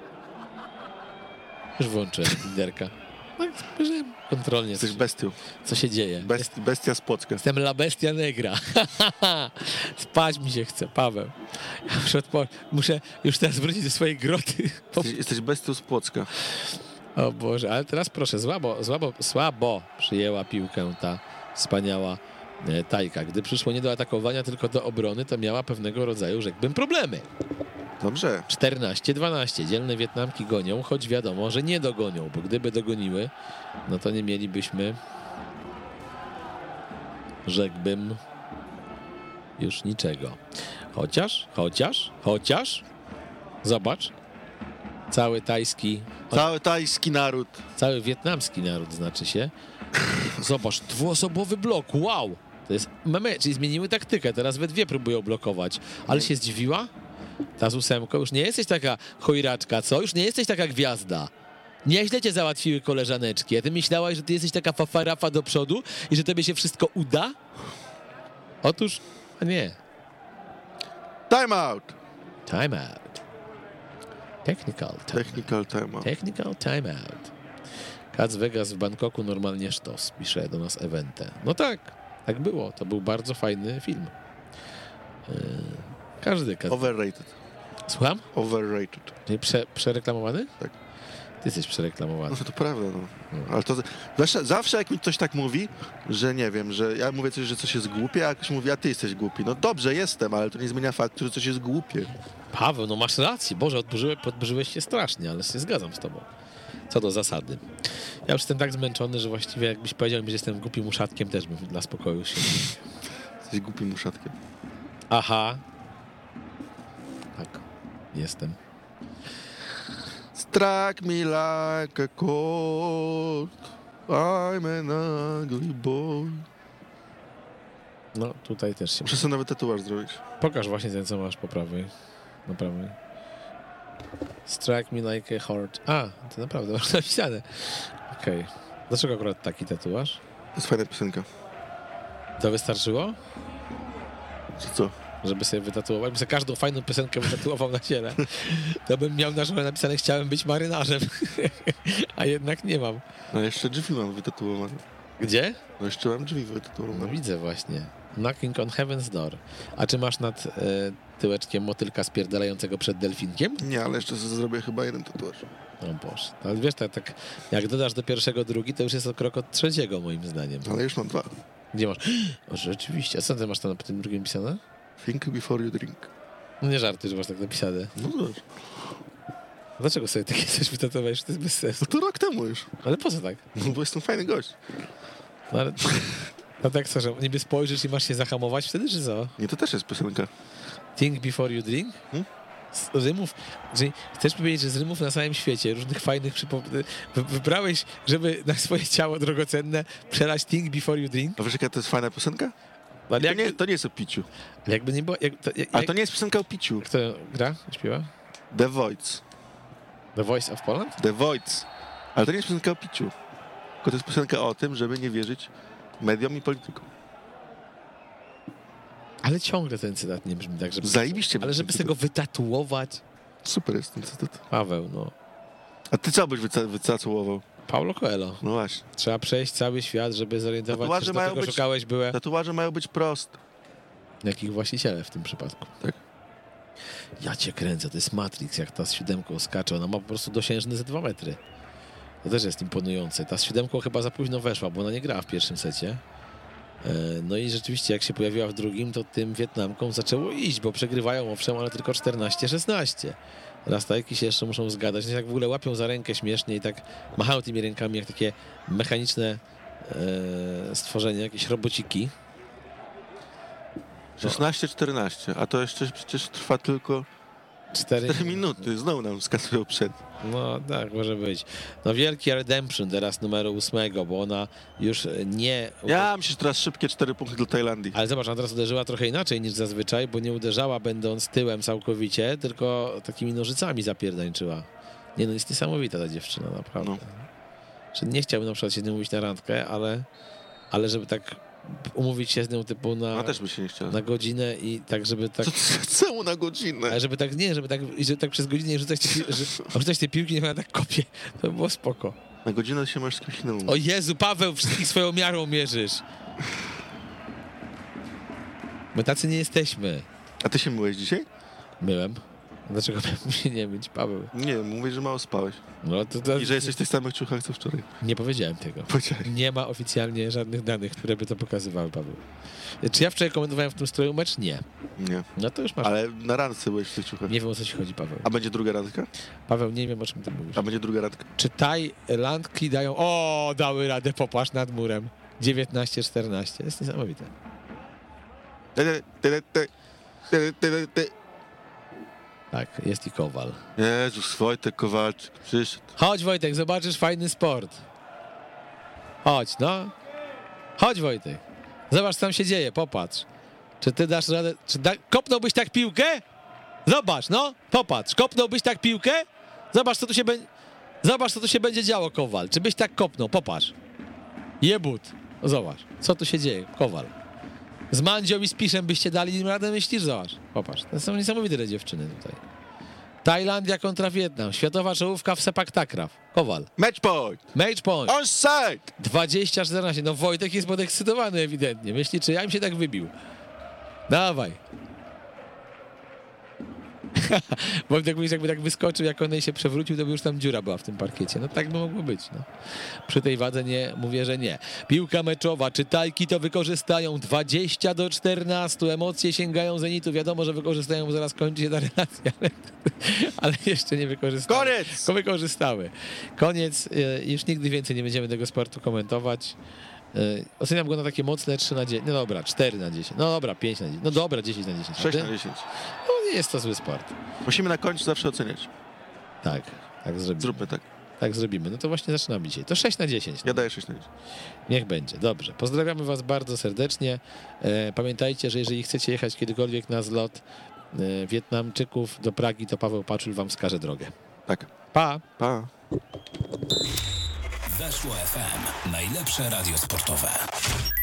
Już włączę liderka. Tak, spojrzałem kontrolnie, Jesteś co, bestią. co się dzieje. Best, bestia z Płocka. Jestem la bestia negra. Spać mi się chce, Paweł. Ja muszę, odpo- muszę już teraz wrócić do swojej groty. Jesteś, jesteś bestią z Płocka. O Boże, ale teraz proszę, słabo, słabo, słabo przyjęła piłkę ta wspaniała e, Tajka. Gdy przyszło nie do atakowania, tylko do obrony, to miała pewnego rodzaju, rzekłbym, problemy. Dobrze. czternaście dwanaście. Dzielne Wietnamki gonią, choć wiadomo, że nie dogonią, bo gdyby dogoniły, no to nie mielibyśmy, rzekłbym, już niczego. Chociaż, chociaż, chociaż, zobacz, cały tajski, Cały tajski naród. cały wietnamski naród znaczy się. Zobacz, dwuosobowy blok, wow! To jest meme, czyli zmieniły taktykę, teraz we dwie próbują blokować. Ale się zdziwiła? Ta z ósemką, już nie jesteś taka chojraczka, co? Już nie jesteś taka gwiazda. Nieźle cię załatwiły koleżaneczki. A ty myślałaś, że ty jesteś taka fafarafa do przodu i że tobie się wszystko uda? Otóż, a nie. Time out. Time out. Technical time. Technical time out. Technical time out. Cats Vegas w Bangkoku normalnie sztos, pisze do nas Evente. No tak, tak było. To był bardzo fajny film. Yy, każdy Cats... Overrated. Słucham? Overrated. Czyli prze, przereklamowany? Tak. Ty jesteś przereklamowany. No to prawda, no. Ale to zawsze, zawsze jak mi ktoś tak mówi, że nie wiem, że ja mówię coś, że coś jest głupie, a ktoś mówi, a ty jesteś głupi. No dobrze, jestem, ale to nie zmienia faktu, że coś jest głupie. Paweł, no masz rację. Boże, odburzyłeś, podburzyłeś się strasznie, ale się zgadzam z tobą. Co do zasady. Ja już jestem tak zmęczony, że właściwie jakbyś powiedział mi, że jestem głupim uszatkiem, też bym dla spokoju się... Jesteś głupim uszatkiem. Aha. Tak, jestem. Strike me like a cold, I'm an ugly boy. No, tutaj też się... Muszę sobie nawet tatuaż zrobić. Pokaż właśnie ten, co masz po prawej. Na prawej. Strike me like a heart. A, to naprawdę masz napisane. Okej. Okay. Dlaczego akurat taki tatuaż? To jest fajna piosenka. To wystarczyło? Czy co? Żeby sobie wytatuować. Bym sobie każdą fajną piosenkę wytatuował na ciele. To bym miał na żonę napisane, chciałem być marynarzem. A jednak nie mam. No jeszcze drzwi mam wytatuowane. Gdzie? No jeszcze mam drzwi No wytatuowane. widzę właśnie. Knocking on Heaven's Door. A czy masz nad e, tyłeczkiem motylka spierdalającego przed delfinkiem? Nie, ale jeszcze sobie zrobię chyba jeden tatuaż. O Boże. Ale wiesz, tak, tak jak dodasz do pierwszego drugi, to już jest o krok od trzeciego, moim zdaniem. Ale już mam dwa. Gdzie masz? O, rzeczywiście. A co ty masz tam na tym drugim pisane? Think before you drink. No nie żartuj, że masz tak napisane. No dobrze. Dlaczego sobie takie coś wytatowałeś? To jest bez sensu. No to rok temu już. Ale po co tak? No bo jestem fajny gość. No ale... No tak, co, że niby spojrzysz i masz się zahamować wtedy, czy co? Nie, to też jest piosenka. Think before you drink? Hmm? Z rymów, czyli chcesz powiedzieć, że z rymów na całym świecie, różnych fajnych przypo... wy- wybrałeś, żeby na swoje ciało drogocenne przelać Think before you drink? A wiesz jaka to jest fajna piosenka? Ale To jakby, nie, to nie jest o piciu. jakby nie było... Jak, to, jak, A to nie jest piosenka o piciu. Kto gra? Śpiewa? The Voice. The Voice of Poland? The Voice. Ale to nie jest piosenka o piciu. Tylko to jest piosenka o tym, żeby nie wierzyć mediom i politykom. Ale ciągle ten cytat nie brzmi tak, żeby... Zajebiście. Ale żeby sobie go wytatuować... Super jest ten cytat. Paweł, no. A ty co byś wyca- wytatuował? Paulo Coelho. No właśnie. Trzeba przejść cały świat, żeby zorientować się, Tatuaże że to, mają czego być- szukałeś, były Tatuaże mają być proste. jakich właściciele w tym przypadku. Tak. Ja cię kręcę, to jest Matrix, jak ta z siódemką skacze. Ona ma po prostu dosiężny ze dwa metry. To też jest imponujące. Ta z siódemką chyba za późno weszła, bo ona nie grała w pierwszym secie. No i rzeczywiście jak się pojawiła w drugim, to tym Wietnamkom zaczęło iść, bo przegrywają owszem, ale tylko czternaście szesnaście. Rastajki się jeszcze muszą zgadać. Tak w ogóle łapią za rękę śmiesznie i tak machają tymi rękami jak takie mechaniczne stworzenia, jakieś robociki. szesnaście czternaście, a to jeszcze przecież trwa tylko cztery minuty. Znowu nam skasują przed. No tak, może być. No wielki Redemption teraz numeru ósmego, bo ona już nie... Ja myślę, że teraz szybkie cztery punkty dla Tajlandii. Ale zobacz, ona teraz uderzyła trochę inaczej niż zazwyczaj, bo nie uderzała będąc tyłem całkowicie, tylko takimi nożycami zapierdańczyła. Nie no, jest niesamowita ta dziewczyna, naprawdę. No. Że nie chciałbym na przykład się z nią mówić na randkę, ale, ale żeby tak umówić się z nią typu na, też by się nie chciała. na godzinę i tak, żeby tak... Całą na godzinę. Ale żeby tak, nie, żeby tak, żeby tak przez godzinę rzucać te, pi- że, rzucać te piłki, niech ona tak kopie. To by było spoko. Na godzinę się możesz z kimś innym. O Jezu, Paweł, wszystkich swoją miarą mierzysz. My tacy nie jesteśmy. A ty się myłeś dzisiaj? Myłem. Dlaczego miałbym się nie myć, Paweł? Nie, mówisz, że mało spałeś. No, to, to... I że jesteś w tych samych ciuchach, co wczoraj. Nie powiedziałem tego. Powiedziałeś. Nie ma oficjalnie żadnych danych, które by to pokazywały, Paweł. Czy ja wczoraj komentowałem w tym stroju mecz? Nie. Nie. No to już masz. Ale na randce byłeś w tych ciuchach. Nie wiem, o co ci chodzi, Paweł. A będzie druga randka? Paweł, nie wiem, o czym ty mówisz. A będzie druga randka? Czy Tajlandki dają... O, dały radę, popatrz nad murem. dziewiętnaście czternaście. Jest niesamowite. Ty, ty, ty, ty, ty, ty. Tak, jest i Kowal. Jezus, Wojtek Kowalczyk przyszedł. Chodź, Wojtek, zobaczysz fajny sport. Chodź, no. Chodź, Wojtek. Zobacz, co tam się dzieje, popatrz. Czy ty dasz radę... Czy da... Kopnąłbyś tak piłkę? Zobacz, no. Popatrz, kopnąłbyś tak piłkę? Zobacz, co tu się będzie... Zobacz, co tu się będzie działo, Kowal. Czy byś tak kopnął? Popatrz. Jebut. Zobacz, co tu się dzieje, Kowal. Z Mandzią i z Piszem byście dali im radę, myślisz? Zobacz, popatrz. To są niesamowite te dziewczyny tutaj. Tajlandia kontra Wietnam. Światowa czołówka w sepak takraw. Kowal. Match point. Match point. Onside. dwadzieścia czternaście. No Wojtek jest podekscytowany ewidentnie. Myśli, czy ja im się tak wybił. Dawaj. Wojtek mówisz, jakby tak wyskoczył, jak on się przewrócił, to by już tam dziura była w tym parkiecie. No tak by mogło być. No. Przy tej wadze nie, mówię, że nie. Piłka meczowa. Czy Tajki to wykorzystają? dwadzieścia do czternastu. Emocje sięgają zenitu. Wiadomo, że wykorzystają, bo zaraz kończy się ta relacja. Ale, ale jeszcze nie wykorzystały. Koniec! Ko wykorzystały. Koniec. Już nigdy więcej nie będziemy tego sportu komentować. Oceniam go na takie mocne trzy na dziesięć. No dobra, cztery na dziesięć. No dobra, pięć na dziesięć. No dobra, dziesięć na dziesięć. sześć na dziesięć. No nie jest to zły sport. Musimy na końcu zawsze oceniać. Tak, tak zrobimy. Zróbmy tak. Tak zrobimy. No to właśnie zaczynamy dzisiaj. To sześć na dziesięć. Ja daję sześć na dziesięć. Niech będzie. Dobrze. Pozdrawiamy was bardzo serdecznie. E, pamiętajcie, że jeżeli chcecie jechać kiedykolwiek na zlot e, Wietnamczyków do Pragi, to Paweł Paczul wam wskaże drogę. Tak. Pa! Pa. Weszło F M. Najlepsze radio sportowe.